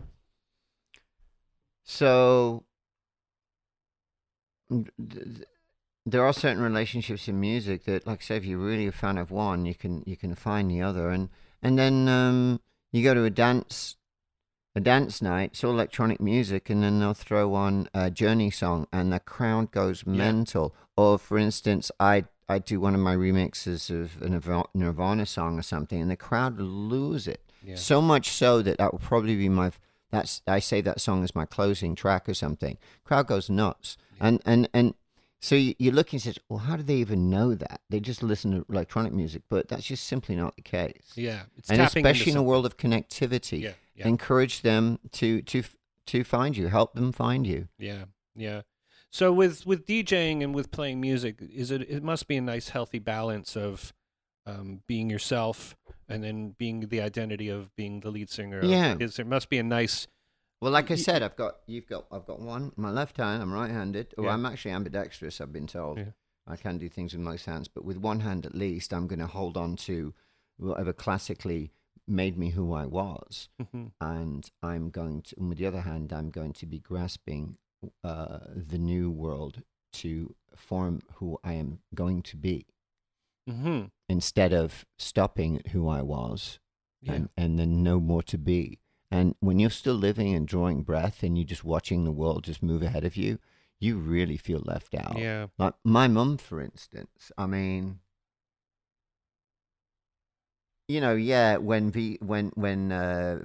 so th- th- there are certain relationships in music that, like I say, if you're really a fan of one, you can you can find the other, and and then um, you go to a dance a dance night, it's all electronic music, and then they'll throw on a Journey song, and the crowd goes
Yeah.
mental. Or, for instance, I I do one of my remixes of a Nirv- Nirvana song or something, and the crowd lose it.
Yeah.
So much so that that will probably be my that's I say that song is my closing track or something. Crowd goes nuts,
Yeah.
and and and so you, you're looking and says, well, how do they even know that? They just listen to electronic music, but that's just simply not the case.
Yeah. It's
And
tapping into
especially in a
something.
world of connectivity,
Yeah. Yeah.
encourage them to to to find you, help them find you.
Yeah, yeah. So with with DJing and with playing music, is it it must be a nice healthy balance of um, being yourself and then being the identity of being the lead singer.
Yeah.
Is there must be a nice
Well, like I
Y-
said, I've got you've got I've got one my left hand. I'm right-handed. Or
Yeah.
I'm actually ambidextrous. I've been told.
Yeah.
I can do things with most hands, but with one hand at least, I'm going to hold on to whatever classically made me who I was,
Mhm.
and I'm going to. And with the other hand, I'm going to be grasping uh, the new world to form who I am going to be,
Mhm.
instead of stopping at who I was
Yeah.
and, and then no more to be. And when you're still living and drawing breath and you're just watching the world just move ahead of you, you really feel left out.
Yeah.
Like my mum, for instance. I mean, you know, yeah, when v, when when uh,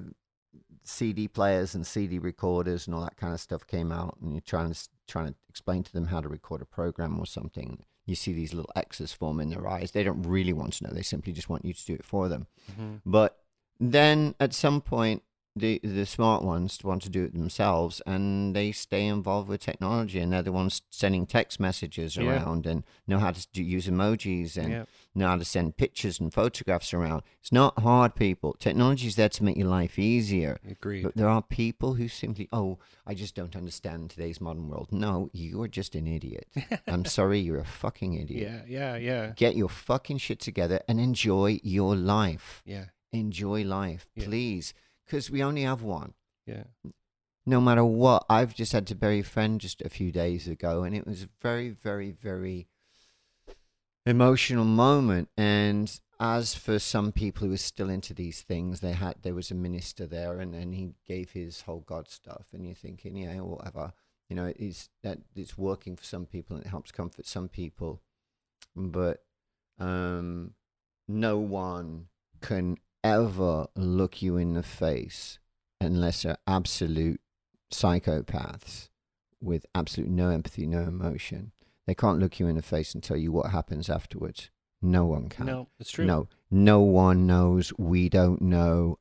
C D players and C D recorders and all that kind of stuff came out, and you're trying to trying to explain to them how to record a program or something, you see these little X's form in their eyes. They don't really want to know. They simply just want you to do it for them.
Mm-hmm.
But then at some point, the the smart ones want to do it themselves, and they stay involved with technology, and they're the ones sending text messages
Yeah.
around and know how to do, use emojis and
Yeah.
know how to send pictures and photographs around. It's not hard, people. Technology is there to make your life easier.
Agreed.
But there are people who simply, oh, I just don't understand today's modern world. No, you're just an idiot. I'm sorry, you're a fucking idiot.
Yeah. Yeah. Yeah.
Get your fucking shit together and enjoy your life.
Yeah.
Enjoy life,
Yeah.
please. Because we only have one.
Yeah.
No matter what. I've just had to bury a friend just a few days ago, and it was a very, very, very emotional moment. And as for some people who are still into these things, they had there was a minister there, and, and he gave his whole God stuff, and you're thinking, yeah, whatever. You know, it's that it's working for some people, and it helps comfort some people, but um, no one can ever look you in the face unless they're absolute psychopaths with absolute no empathy, no emotion. They can't look you in the face and tell you what happens afterwards. No one can.
No, it's true.
No, no one knows. We don't know.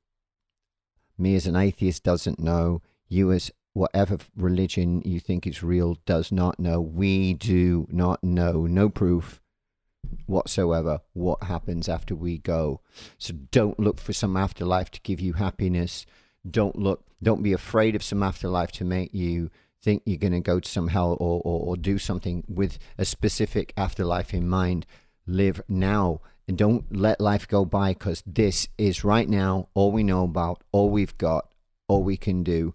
Me as an atheist doesn't know. You as whatever religion you think is real does not know. We do not know. No proof whatsoever what happens after we go. So don't look for some afterlife to give you happiness. Don't look don't be afraid of some afterlife to make you think you're going to go to some hell, or, or or do something with a specific afterlife in mind. Live now and don't let life go by, because this is right now all we know about, all we've got, all we can do.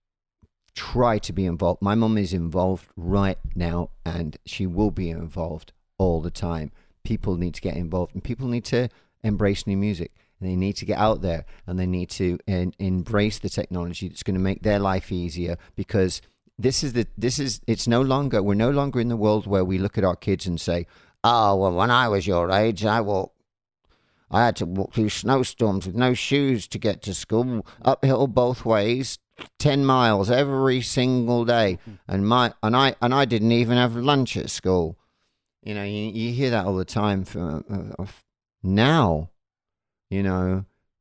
Try to be involved. My mum is involved right now, and she will be involved all the time. People need to get involved, and people need to embrace new music, and they need to get out there, and they need to en- embrace the technology that's going to make their life easier, because this is the this is it's no longer we're no longer in the world where we look at our kids and say, oh, well, when I was your age, I walked I had to walk through snowstorms with no shoes to get to school, uphill both ways, ten miles every single day, and my and I and I didn't even have lunch at school. You know, you, you hear that all the time. From uh, uh, now, you know,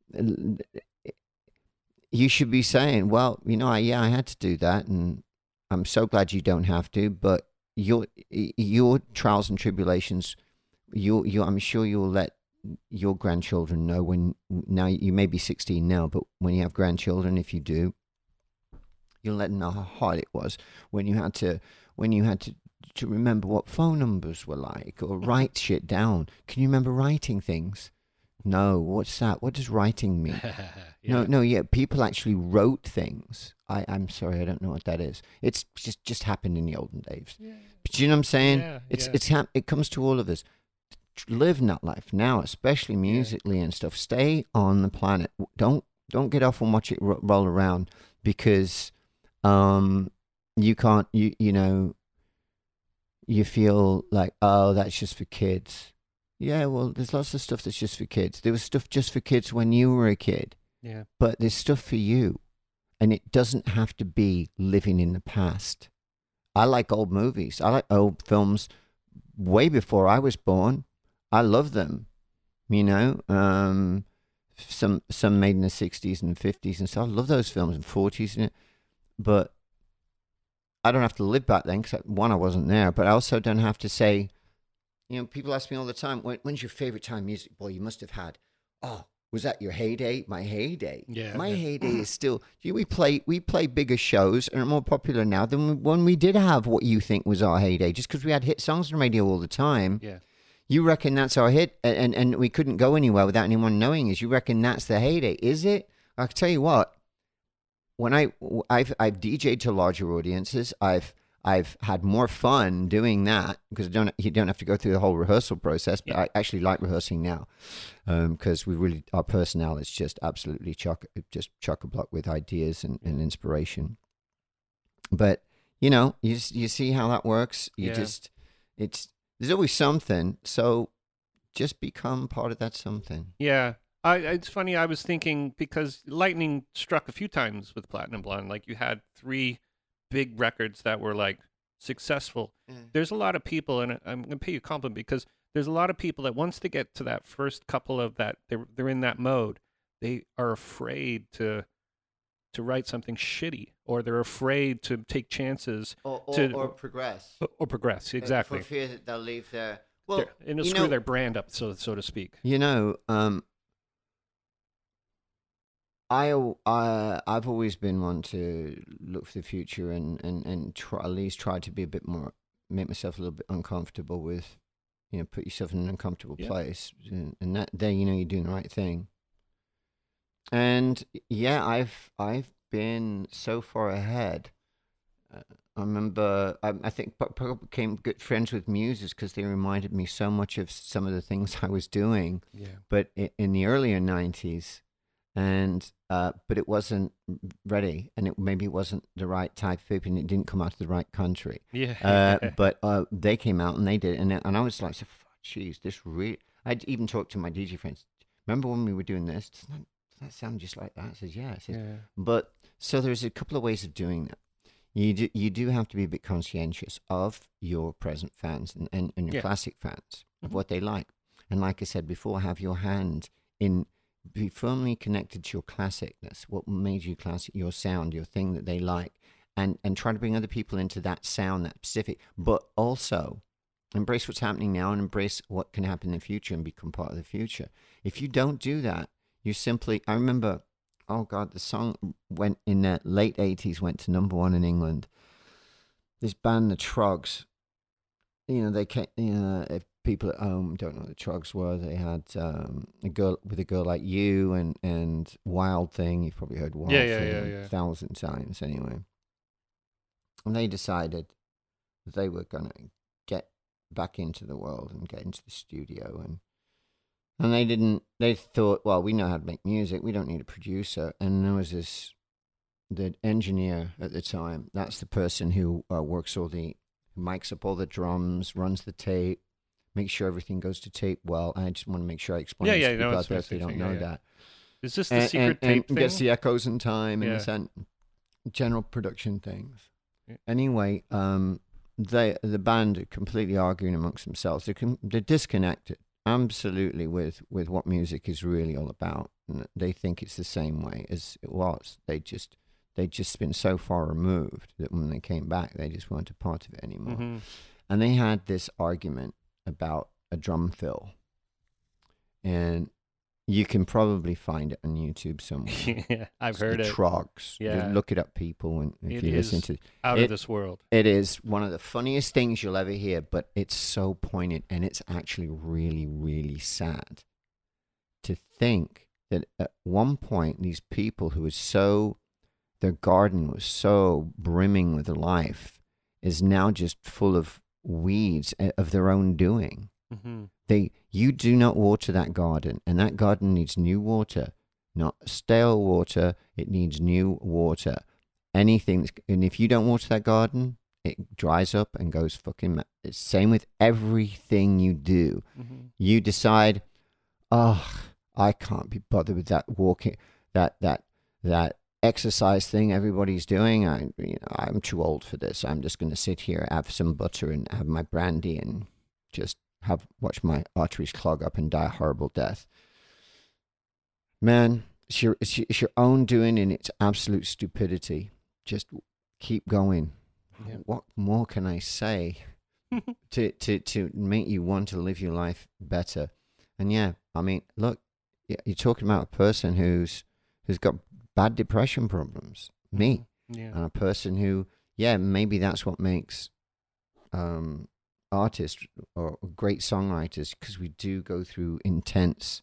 you should be saying, well, you know, I, yeah, I had to do that, and I'm so glad you don't have to. But your your trials and tribulations, you you I'm sure you'll let your grandchildren know when. Now you may be sixteen now, but when you have grandchildren, if you do, you'll let them know how hard it was when you had to when you had to. to remember what phone numbers were like, or write shit down. Can you remember writing things? No. What's that? What does writing mean?
yeah.
No, no, yeah. People actually wrote things. I, I'm sorry, I don't know what that is. It's just just happened in the olden days.
Yeah.
But do you know what I'm saying?
Yeah,
it's
yeah.
it's hap- it comes to all of us. Live that life now, especially musically and stuff. Stay on the planet. Don't don't get off and watch it ro- roll around, because um you can't you you know. You feel like, oh, that's just for kids. Yeah, well, there's lots of stuff that's just for kids. There was stuff just for kids when you were a kid.
Yeah.
But there's stuff for you. And it doesn't have to be living in the past. I like old movies. I like old films way before I was born. I love them. You know, um, some some made in the sixties and fifties and so I love those films, and forties. And but I don't have to live back then, because one, I wasn't there, but I also don't have to say, you know, people ask me all the time, when, when's your favorite time music? Boy, you must have had, oh, was that your heyday? My heyday.
Yeah.
My
yeah.
heyday is still, we play we play bigger shows and are more popular now than when we did have what you think was our heyday, just because we had hit songs on the radio all the time.
Yeah.
You reckon that's our hit, and, and we couldn't go anywhere without anyone knowing us. You reckon that's the heyday, is it? I'll tell you what. When I I've I've D J'd to larger audiences, I've I've had more fun doing that, because don't you don't have to go through the whole rehearsal process. But
Yeah.
I actually like rehearsing now, because um, we really our personnel is just absolutely chock just chock a block with ideas and, and inspiration. But you know, you you see how that works. You
Yeah.
just, it's there's always something. So just become part of that something.
Yeah. I, it's funny. I was thinking because lightning struck a few times with Platinum Blonde. Like you had three big records that were like successful.
Mm.
There's a lot of people, and I'm going to pay you a compliment because there's a lot of people that once they get to that first couple of that, they're they're in that mode. They are afraid to to write something shitty, or they're afraid to take chances
Or or,
to
or progress.
or, or progress. Exactly.
For fear that they'll leave their well,
They're- and it'll
you
screw
know,
their brand up, so so to speak.
you know, um, I, I, I've always been one to look for the future and, and, and try, at least try to be a bit more, make myself a little bit uncomfortable with, you know, put yourself in an uncomfortable
Yeah.
place. And, and that there, you know, you're doing the right thing. And yeah, I've, I've been so far ahead. Uh, I remember, I, I think I became good friends with muses because they reminded me so much of some of the things I was doing.
Yeah.
But in, in the earlier nineties, and uh, but it wasn't ready, and it maybe it wasn't the right type of people, and it didn't come out of the right country.
Yeah.
Uh, but uh, they came out and they did, and and I was like, "Geez, this really." I'd even talked to my D J friends. Remember when we were doing this? Doesn't that, doesn't that sound just like that? I said, "Yeah." I said,
Yeah.
but so there's a couple of ways of doing that. You do you do have to be a bit conscientious of your present fans and, and, and your
Yeah.
classic fans of
Mhm.
what they like, and like I said before, have your hand in. Be firmly connected to your classicness, what made you classic, your sound, your thing that they like, and and try to bring other people into that sound, that specific, but also embrace what's happening now and embrace what can happen in the future and become part of the future. If you don't do that, you simply, I remember, oh God, the song went in the late eighties, went to number one in England. This band, the Trogs, you know, they came, you know, if people at home don't know what the Trogs were, they had um, a girl with a girl like you and, and Wild Thing. You've probably heard Wild
Yeah, yeah,
Thing
yeah,
a
yeah.
thousand times anyway. And they decided that they were going to get back into the world and get into the studio. And and they didn't, they thought, well, we know how to make music. We don't need a producer. And there was this, the engineer at the time, that's the person who uh, works all the, mics up all the drums, runs the tape, makes sure everything goes to tape well. And I just want to make sure I explain
Yeah,
this
yeah,
to
no,
people
it's
out there if they
basic
don't
thing,
know
yeah, yeah.
that.
Is this the
And,
secret
and,
tape
and
thing?
gets the echoes in time and
Yeah.
this and general production things.
Yeah.
Anyway, um, they the band are completely arguing amongst themselves. They're, com- they're disconnected absolutely with, with what music is really all about. And they think it's the same way as it was. They just they'd just been so far removed that when they came back, they just weren't a part of it anymore.
Mm-hmm.
And they had this argument about a drum fill. And you can probably find it on YouTube somewhere.
Yeah, I've
It's
heard
the
it.
Trogs.
Yeah.
Just look it up, people. And if
It
you listen
is
to
Out
it,
of this world.
it is one of the funniest things you'll ever hear, but it's so poignant and it's actually really, really sad to think that at one point these people who were so, their garden was so brimming with life is now just full of weeds of their own doing.
Mm-hmm.
They, you do not water that garden, and that garden needs new water, not stale water. It needs new water. Anything, and if you don't water that garden, it dries up and goes fucking. It's same with everything you do.
Mm-hmm.
You decide, oh, I can't be bothered with that walking, that that that exercise thing everybody's doing. I, you know, I'm too old for this. I'm just going to sit here, have some butter, and have my brandy, and just have watch my arteries clog up and die a horrible death. Man, it's your it's your, it's your own doing, and it's absolute stupidity. Just keep going.
Yeah.
What more can I say to to to make you want to live your life better? And yeah, I mean, look, you're talking about a person who's who's got bad depression problems. Me,
Yeah.
and a person who, yeah, maybe that's what makes um. artists or great songwriters, because we do go through intense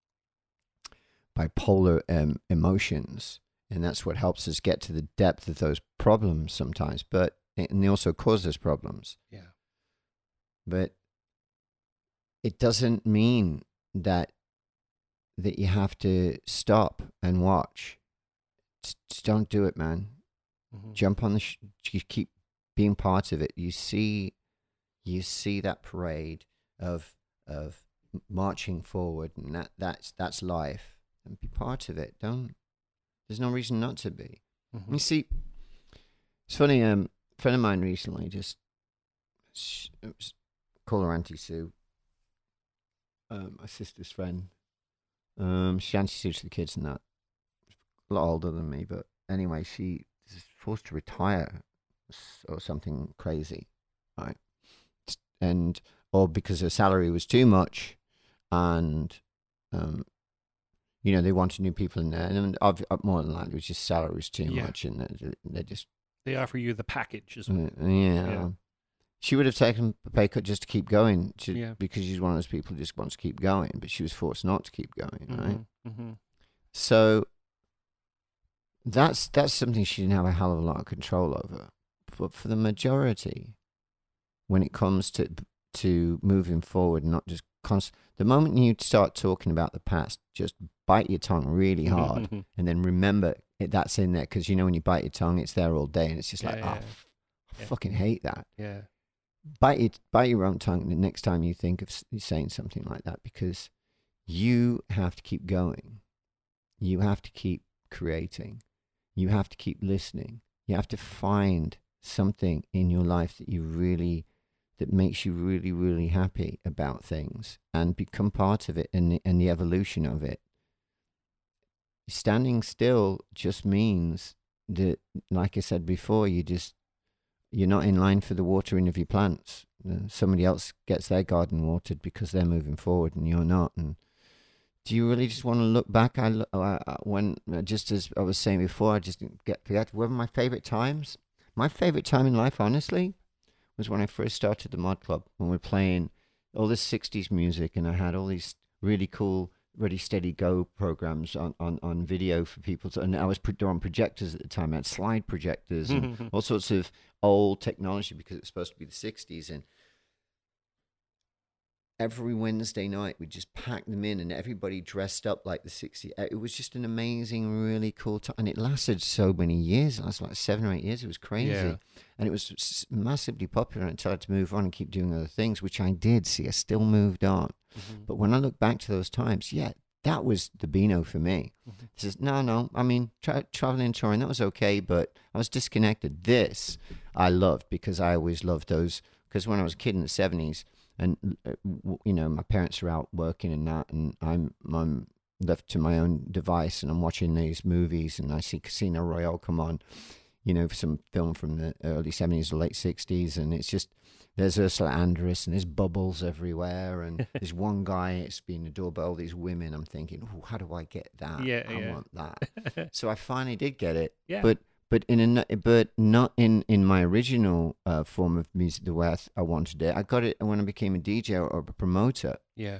bipolar um, emotions, and that's what helps us get to the depth of those problems sometimes, but and they also cause us problems.
Yeah.
But it doesn't mean that that you have to stop and watch. Just, just don't do it, man.
Mm-hmm.
Jump on the sh- keep being part of it, you see, you see that parade of of marching forward, and that that's that's life, and be part of it. Don't. There's no reason not to be.
Mm-hmm.
You see, it's funny. Um, a friend of mine recently just she, it was, call her Auntie Sue. Um, my sister's friend. Um, she Auntie Sue to the kids and that. A lot older than me, but anyway, she is forced to retire or something crazy, right? And or because her salary was too much, and um, you know, they wanted new people in there, and I've, more than likely it was just salary was too
Yeah.
much, and they, they just
They offer you the package as well.
uh, yeah.
Yeah.
She would have taken a pay cut just to keep going, to,
Yeah.
because she's one of those people who just wants to keep going, but she was forced not to keep going, right?
Mm-hmm. Mm-hmm.
So that's that's something she didn't have a hell of a lot of control over. But for the majority, when it comes to to moving forward, not just const- the moment you start talking about the past, just bite your tongue really hard, and then remember it, that's in there, because you know when you bite your tongue, it's there all day, and it's just
Yeah,
like,
yeah,
oh,
yeah.
f- I
Yeah.
fucking hate that.
Yeah.
Bite it, bite your own tongue the next time you think of s- saying something like that, because you have to keep going. You have to keep creating. You have to keep listening. You have to find something in your life that you really, that makes you really, really happy about things, and become part of it, and the, and the evolution of it. Standing still just means that, like I said before, you just, you're not in line for the watering of your plants. Uh, somebody else gets their garden watered because they're moving forward and you're not. And do you really just want to look back? I, lo- I, I when uh, just as I was saying before, I just didn't get forget. One of my favorite times, my favorite time in life, honestly, was when I first started the Mod Club, when we were playing all this sixties music, and I had all these really cool Ready Steady Go programs on, on, on video for people to, and I was pro- on projectors at the time. I had slide projectors and all sorts of old technology, because it was supposed to be the sixties, and every Wednesday night we'd just pack them in, and everybody dressed up like the sixties. It was just an amazing, really cool time, and it lasted so many years. It lasted like seven or eight years. It was crazy.
Yeah.
And it was s- massively popular until I had to move on and keep doing other things, which I did. See, I still moved on.
Mm-hmm.
But when I look back to those times, yeah, that was the Beano for me.
Mm-hmm.
It says, no, no, I mean, tra- traveling and touring, that was okay, but I was disconnected. This I loved, because I always loved those, because when I was a kid in the seventies, and, uh, w- you know, my parents are out working and that, and I'm, I'm left to my own device, and I'm watching these movies, and I see Casino Royale come on, you know, some film from the early seventies or late sixties, and it's just, there's Ursula Andress, and there's bubbles everywhere, and there's one guy, it's being adored by all these women. I'm thinking, oh, how do I get that?
Yeah,
I
yeah.
want that. So I finally did get it.
Yeah.
But but in a, but not in, in my original uh, form of music, the way I, th- I wanted it. I got it when I became a D J or a promoter.
Yeah.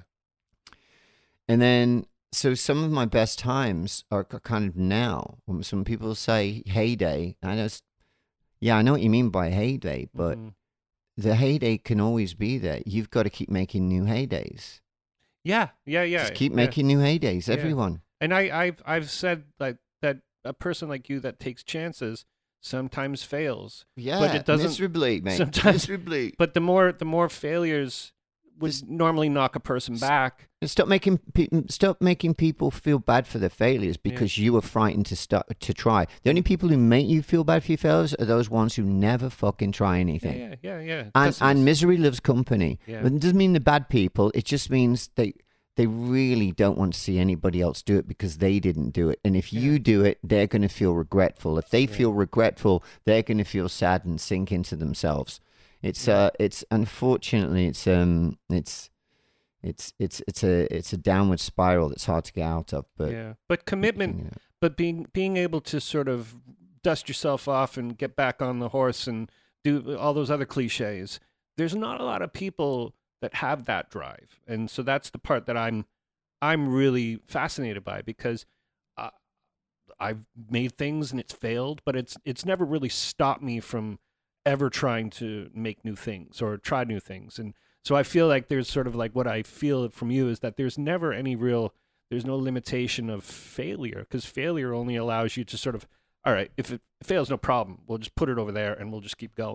And then, so some of my best times are k- kind of now. When some people say heyday, I know, it's- yeah, I know what you mean by heyday, but
Mhm.
the heyday can always be there. You've got to keep making new heydays.
Yeah. Yeah. Yeah.
Just keep
yeah.
making new heydays,
Yeah.
everyone.
And I, I've, I've said like that a person like you that takes chances sometimes fails.
Yeah,
But it doesn't-
miserably, mate.
sometimes-
miserably.
But the more, the more failures would
Just-
normally knock a person back.
And stop making pe- stop making people feel bad for their failures because you were frightened to start to try. The only people who make you feel bad for your failures are those ones who never fucking try
Yeah.
anything.
Yeah. Yeah. Yeah.
And
That's-
and misery loves company.
Yeah.
But it doesn't mean they're bad people. It just means they they really don't want to see anybody else do it because they didn't do it. And if
Yeah.
you do it, they're going to feel regretful. If they
Yeah.
feel regretful, they're going to feel sad and sink into themselves. It's
Yeah.
uh, it's unfortunately, it's um, it's it's it's it's a it's a downward spiral that's hard to get out of. But
yeah. But commitment,
you know,
but being being able to sort of dust yourself off and get back on the horse and do all those other cliches. There's not a lot of people that have that drive, and so that's the part that I'm I'm really fascinated by, because uh, I've made things and it's failed, but it's it's never really stopped me from ever trying to make new things or try new things. And so I feel like there's sort of like what I feel from you is that there's never any real, there's no limitation of failure, because failure only allows you to sort of, all right, if it fails, no problem. We'll just put it over there and we'll just keep going.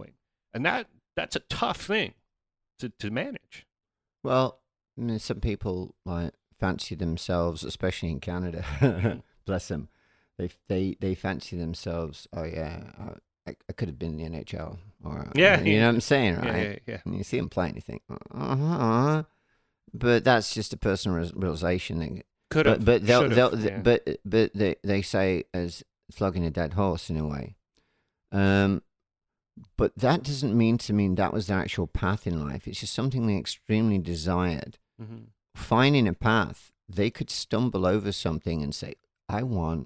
And that that's a tough thing to, to manage.
Well, I mean, some people like fancy themselves, especially in Canada. Bless them. They they they fancy themselves. Oh yeah, I, I could have been in the N H L, or
Yeah,
you know what I'm saying,
yeah,
right?
yeah, yeah.
And you see them playing, you think, uh huh. But that's just a personal res- realization. That,
Could
but
have,
but they'll,
should
they'll
have. Yeah.
but but they they say as flogging a dead horse in a way. Um, but that doesn't mean to mean that was their actual path in life. It's just something they extremely desired.
Mm-hmm.
Finding a path, they could stumble over something and say, I want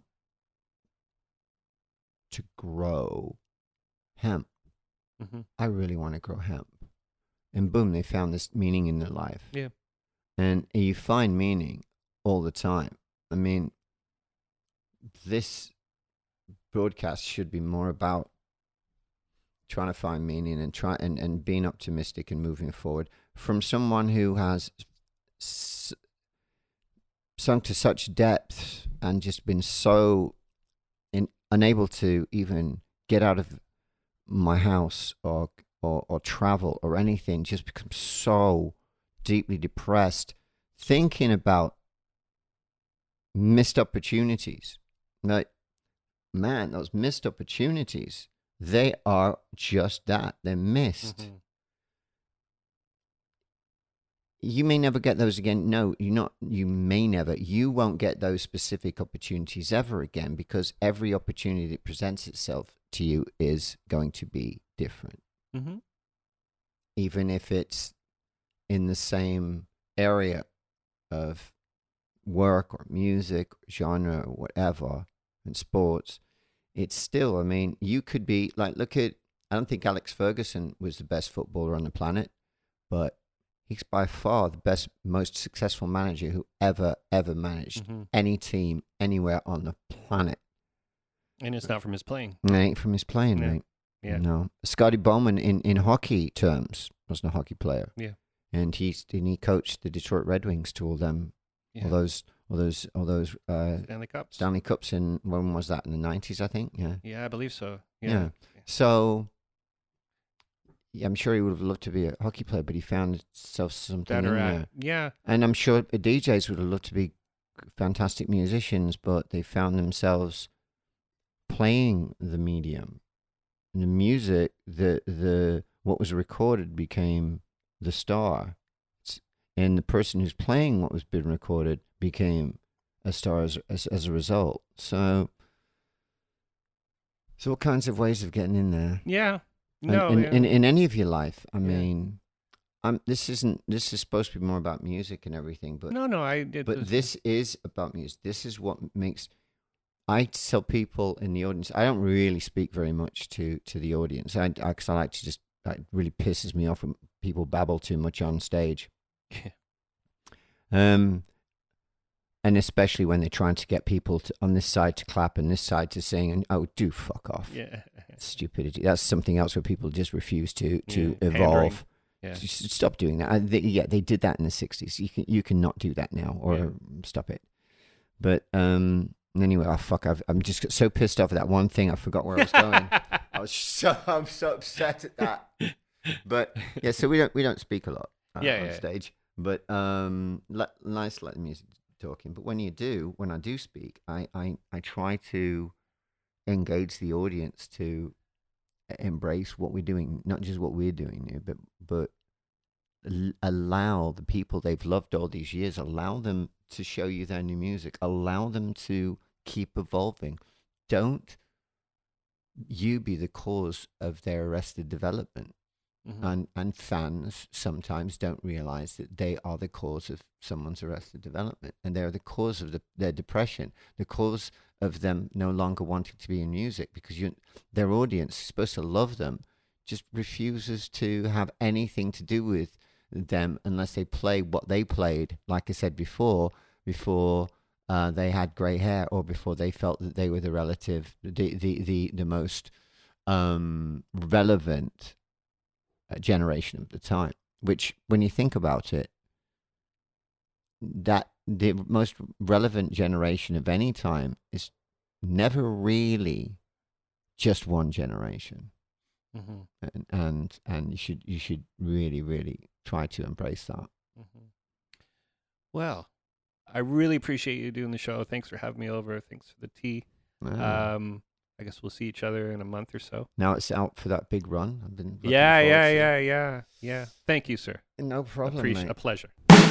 to grow hemp.
Mm-hmm.
I really want to grow hemp. And boom, they found this meaning in their life.
Yeah.
And you find meaning all the time. I mean, this broadcast should be more about trying to find meaning and try and, and being optimistic and moving forward from someone who has s- sunk to such depth and just been so in, unable to even get out of my house or, or or travel or anything, just become so deeply depressed thinking about missed opportunities. Like, man, those missed opportunities, they are just that. They're missed.
Mm-hmm.
You may never get those again. No, you not. You may never. You won't get those specific opportunities ever again, because every opportunity that presents itself to you is going to be different.
Mm-hmm.
Even if it's in the same area of work or music, or genre, or whatever, and sports, it's still, I mean, you could be like, look at, I don't think Alex Ferguson was the best footballer on the planet, but he's by far the best, most successful manager who ever, ever managed
Mm-hmm.
any team anywhere on the planet.
And it's not from his playing.
It ain't from his playing,
Yeah.
mate.
Yeah.
No. Scotty Bowman, in, in hockey terms, wasn't a hockey player.
Yeah.
And he, and he coached the Detroit Red Wings to all them,
Yeah.
all those, all those, all those uh,
Stanley Cups.
Stanley Cups in, when was that? In the nineties, I think? Yeah.
Yeah, I believe so. Yeah.
Yeah. So, yeah, I'm sure he would have loved to be a hockey player, but he found himself something
Better
in
at.
there.
Yeah.
And I'm sure D Js would have loved to be fantastic musicians, but they found themselves playing the medium. And the music, the the what was recorded became the star. It's- and the person who's playing what was being recorded became a star as, as, as a result. So, so all kinds of ways of getting in there.
Yeah.
And
No.
in,
yeah.
in, in any of your life, I
Yeah.
mean, I'm, this isn't. This is supposed to be more about music and everything, but
no, no, I did.
but this is about music. This is what makes. I tell people in the audience. I don't really speak very much to to the audience. I because I, I like to just. It really pisses me off when people babble too much on stage. Um, and especially when they're trying to get people to, on this side to clap and this side to sing, and oh, do fuck off.
Yeah.
Stupidity. That's something else where people just refuse to to
Yeah,
evolve.
pandering. Yeah.
Just stop doing that. I, they, yeah, they did that in the sixties. You can you cannot do that now, or
Yeah.
stop it. But um, anyway, oh fuck! I've, I'm just so pissed off at that one thing. I forgot where I was going. I was so I'm so upset at that. But yeah, so we don't we don't speak a lot uh,
Yeah,
on
yeah.
stage. But um, let, nice let the music talking. But when you do, when I do speak, I I, I try to engage the audience to embrace what we're doing, not just what we're doing here, but but l- allow the people they've loved all these years, allow them to show you their new music, allow them to keep evolving. Don't you be the cause of their arrested development.
Mhm.
And and fans sometimes don't realize that they are the cause of someone's arrested development, and they're the cause of the, their depression, the cause of them no longer wanting to be in music, because you, their audience is supposed to love them, just refuses to have anything to do with them unless they play what they played, like I said before, before uh, they had grey hair, or before they felt that they were the relative, the the the, the most um, relevant uh, generation of the time. Which, when you think about it, that the most relevant generation of any time is never really just one generation.
Mm-hmm.
and, and and you should you should really really try to embrace that.
Mm-hmm. Well, I really appreciate you doing the show. Thanks for having me over. Thanks for the tea.
Ah.
Um, I guess we'll see each other in a month or so.
Now it's out for that big run. I've been looking
Yeah,
forward
yeah,
to
yeah, yeah, yeah. Thank you, sir.
it. No problem,
Appreciate
mate.
a pleasure.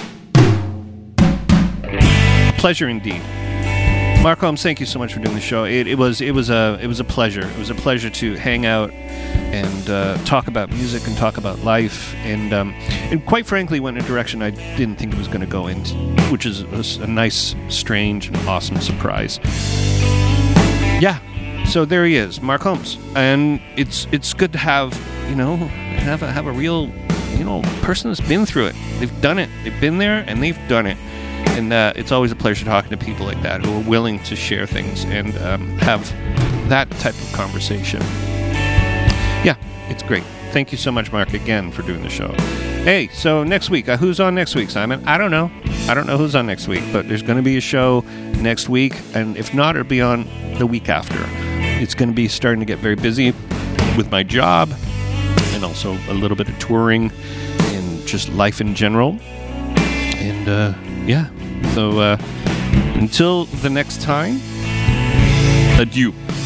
Pleasure indeed. Mark Holmes, thank you so much for doing the show. It, it was it was a it was a pleasure. It was a pleasure to hang out and uh, talk about music and talk about life, and um, and quite frankly, went in a direction I didn't think it was going to go in, which is a, a nice, strange, and awesome surprise. Yeah. So there he is, Mark Holmes, and it's it's good to have you know have a have a real you know person that's been through it. They've done it. They've been there and they've done it. And uh, it's always a pleasure talking to people like that who are willing to share things and um, have that type of conversation. Yeah, it's great. Thank you so much, Mark, again for doing the show. Hey, so next week, uh, who's on next week, Simon? I don't know. I don't know who's on next week, but there's going to be a show next week, and if not, it'll be on the week after. It's going to be starting to get very busy with my job and also a little bit of touring and just life in general. And, uh, yeah. So, uh, until the next time, adieu.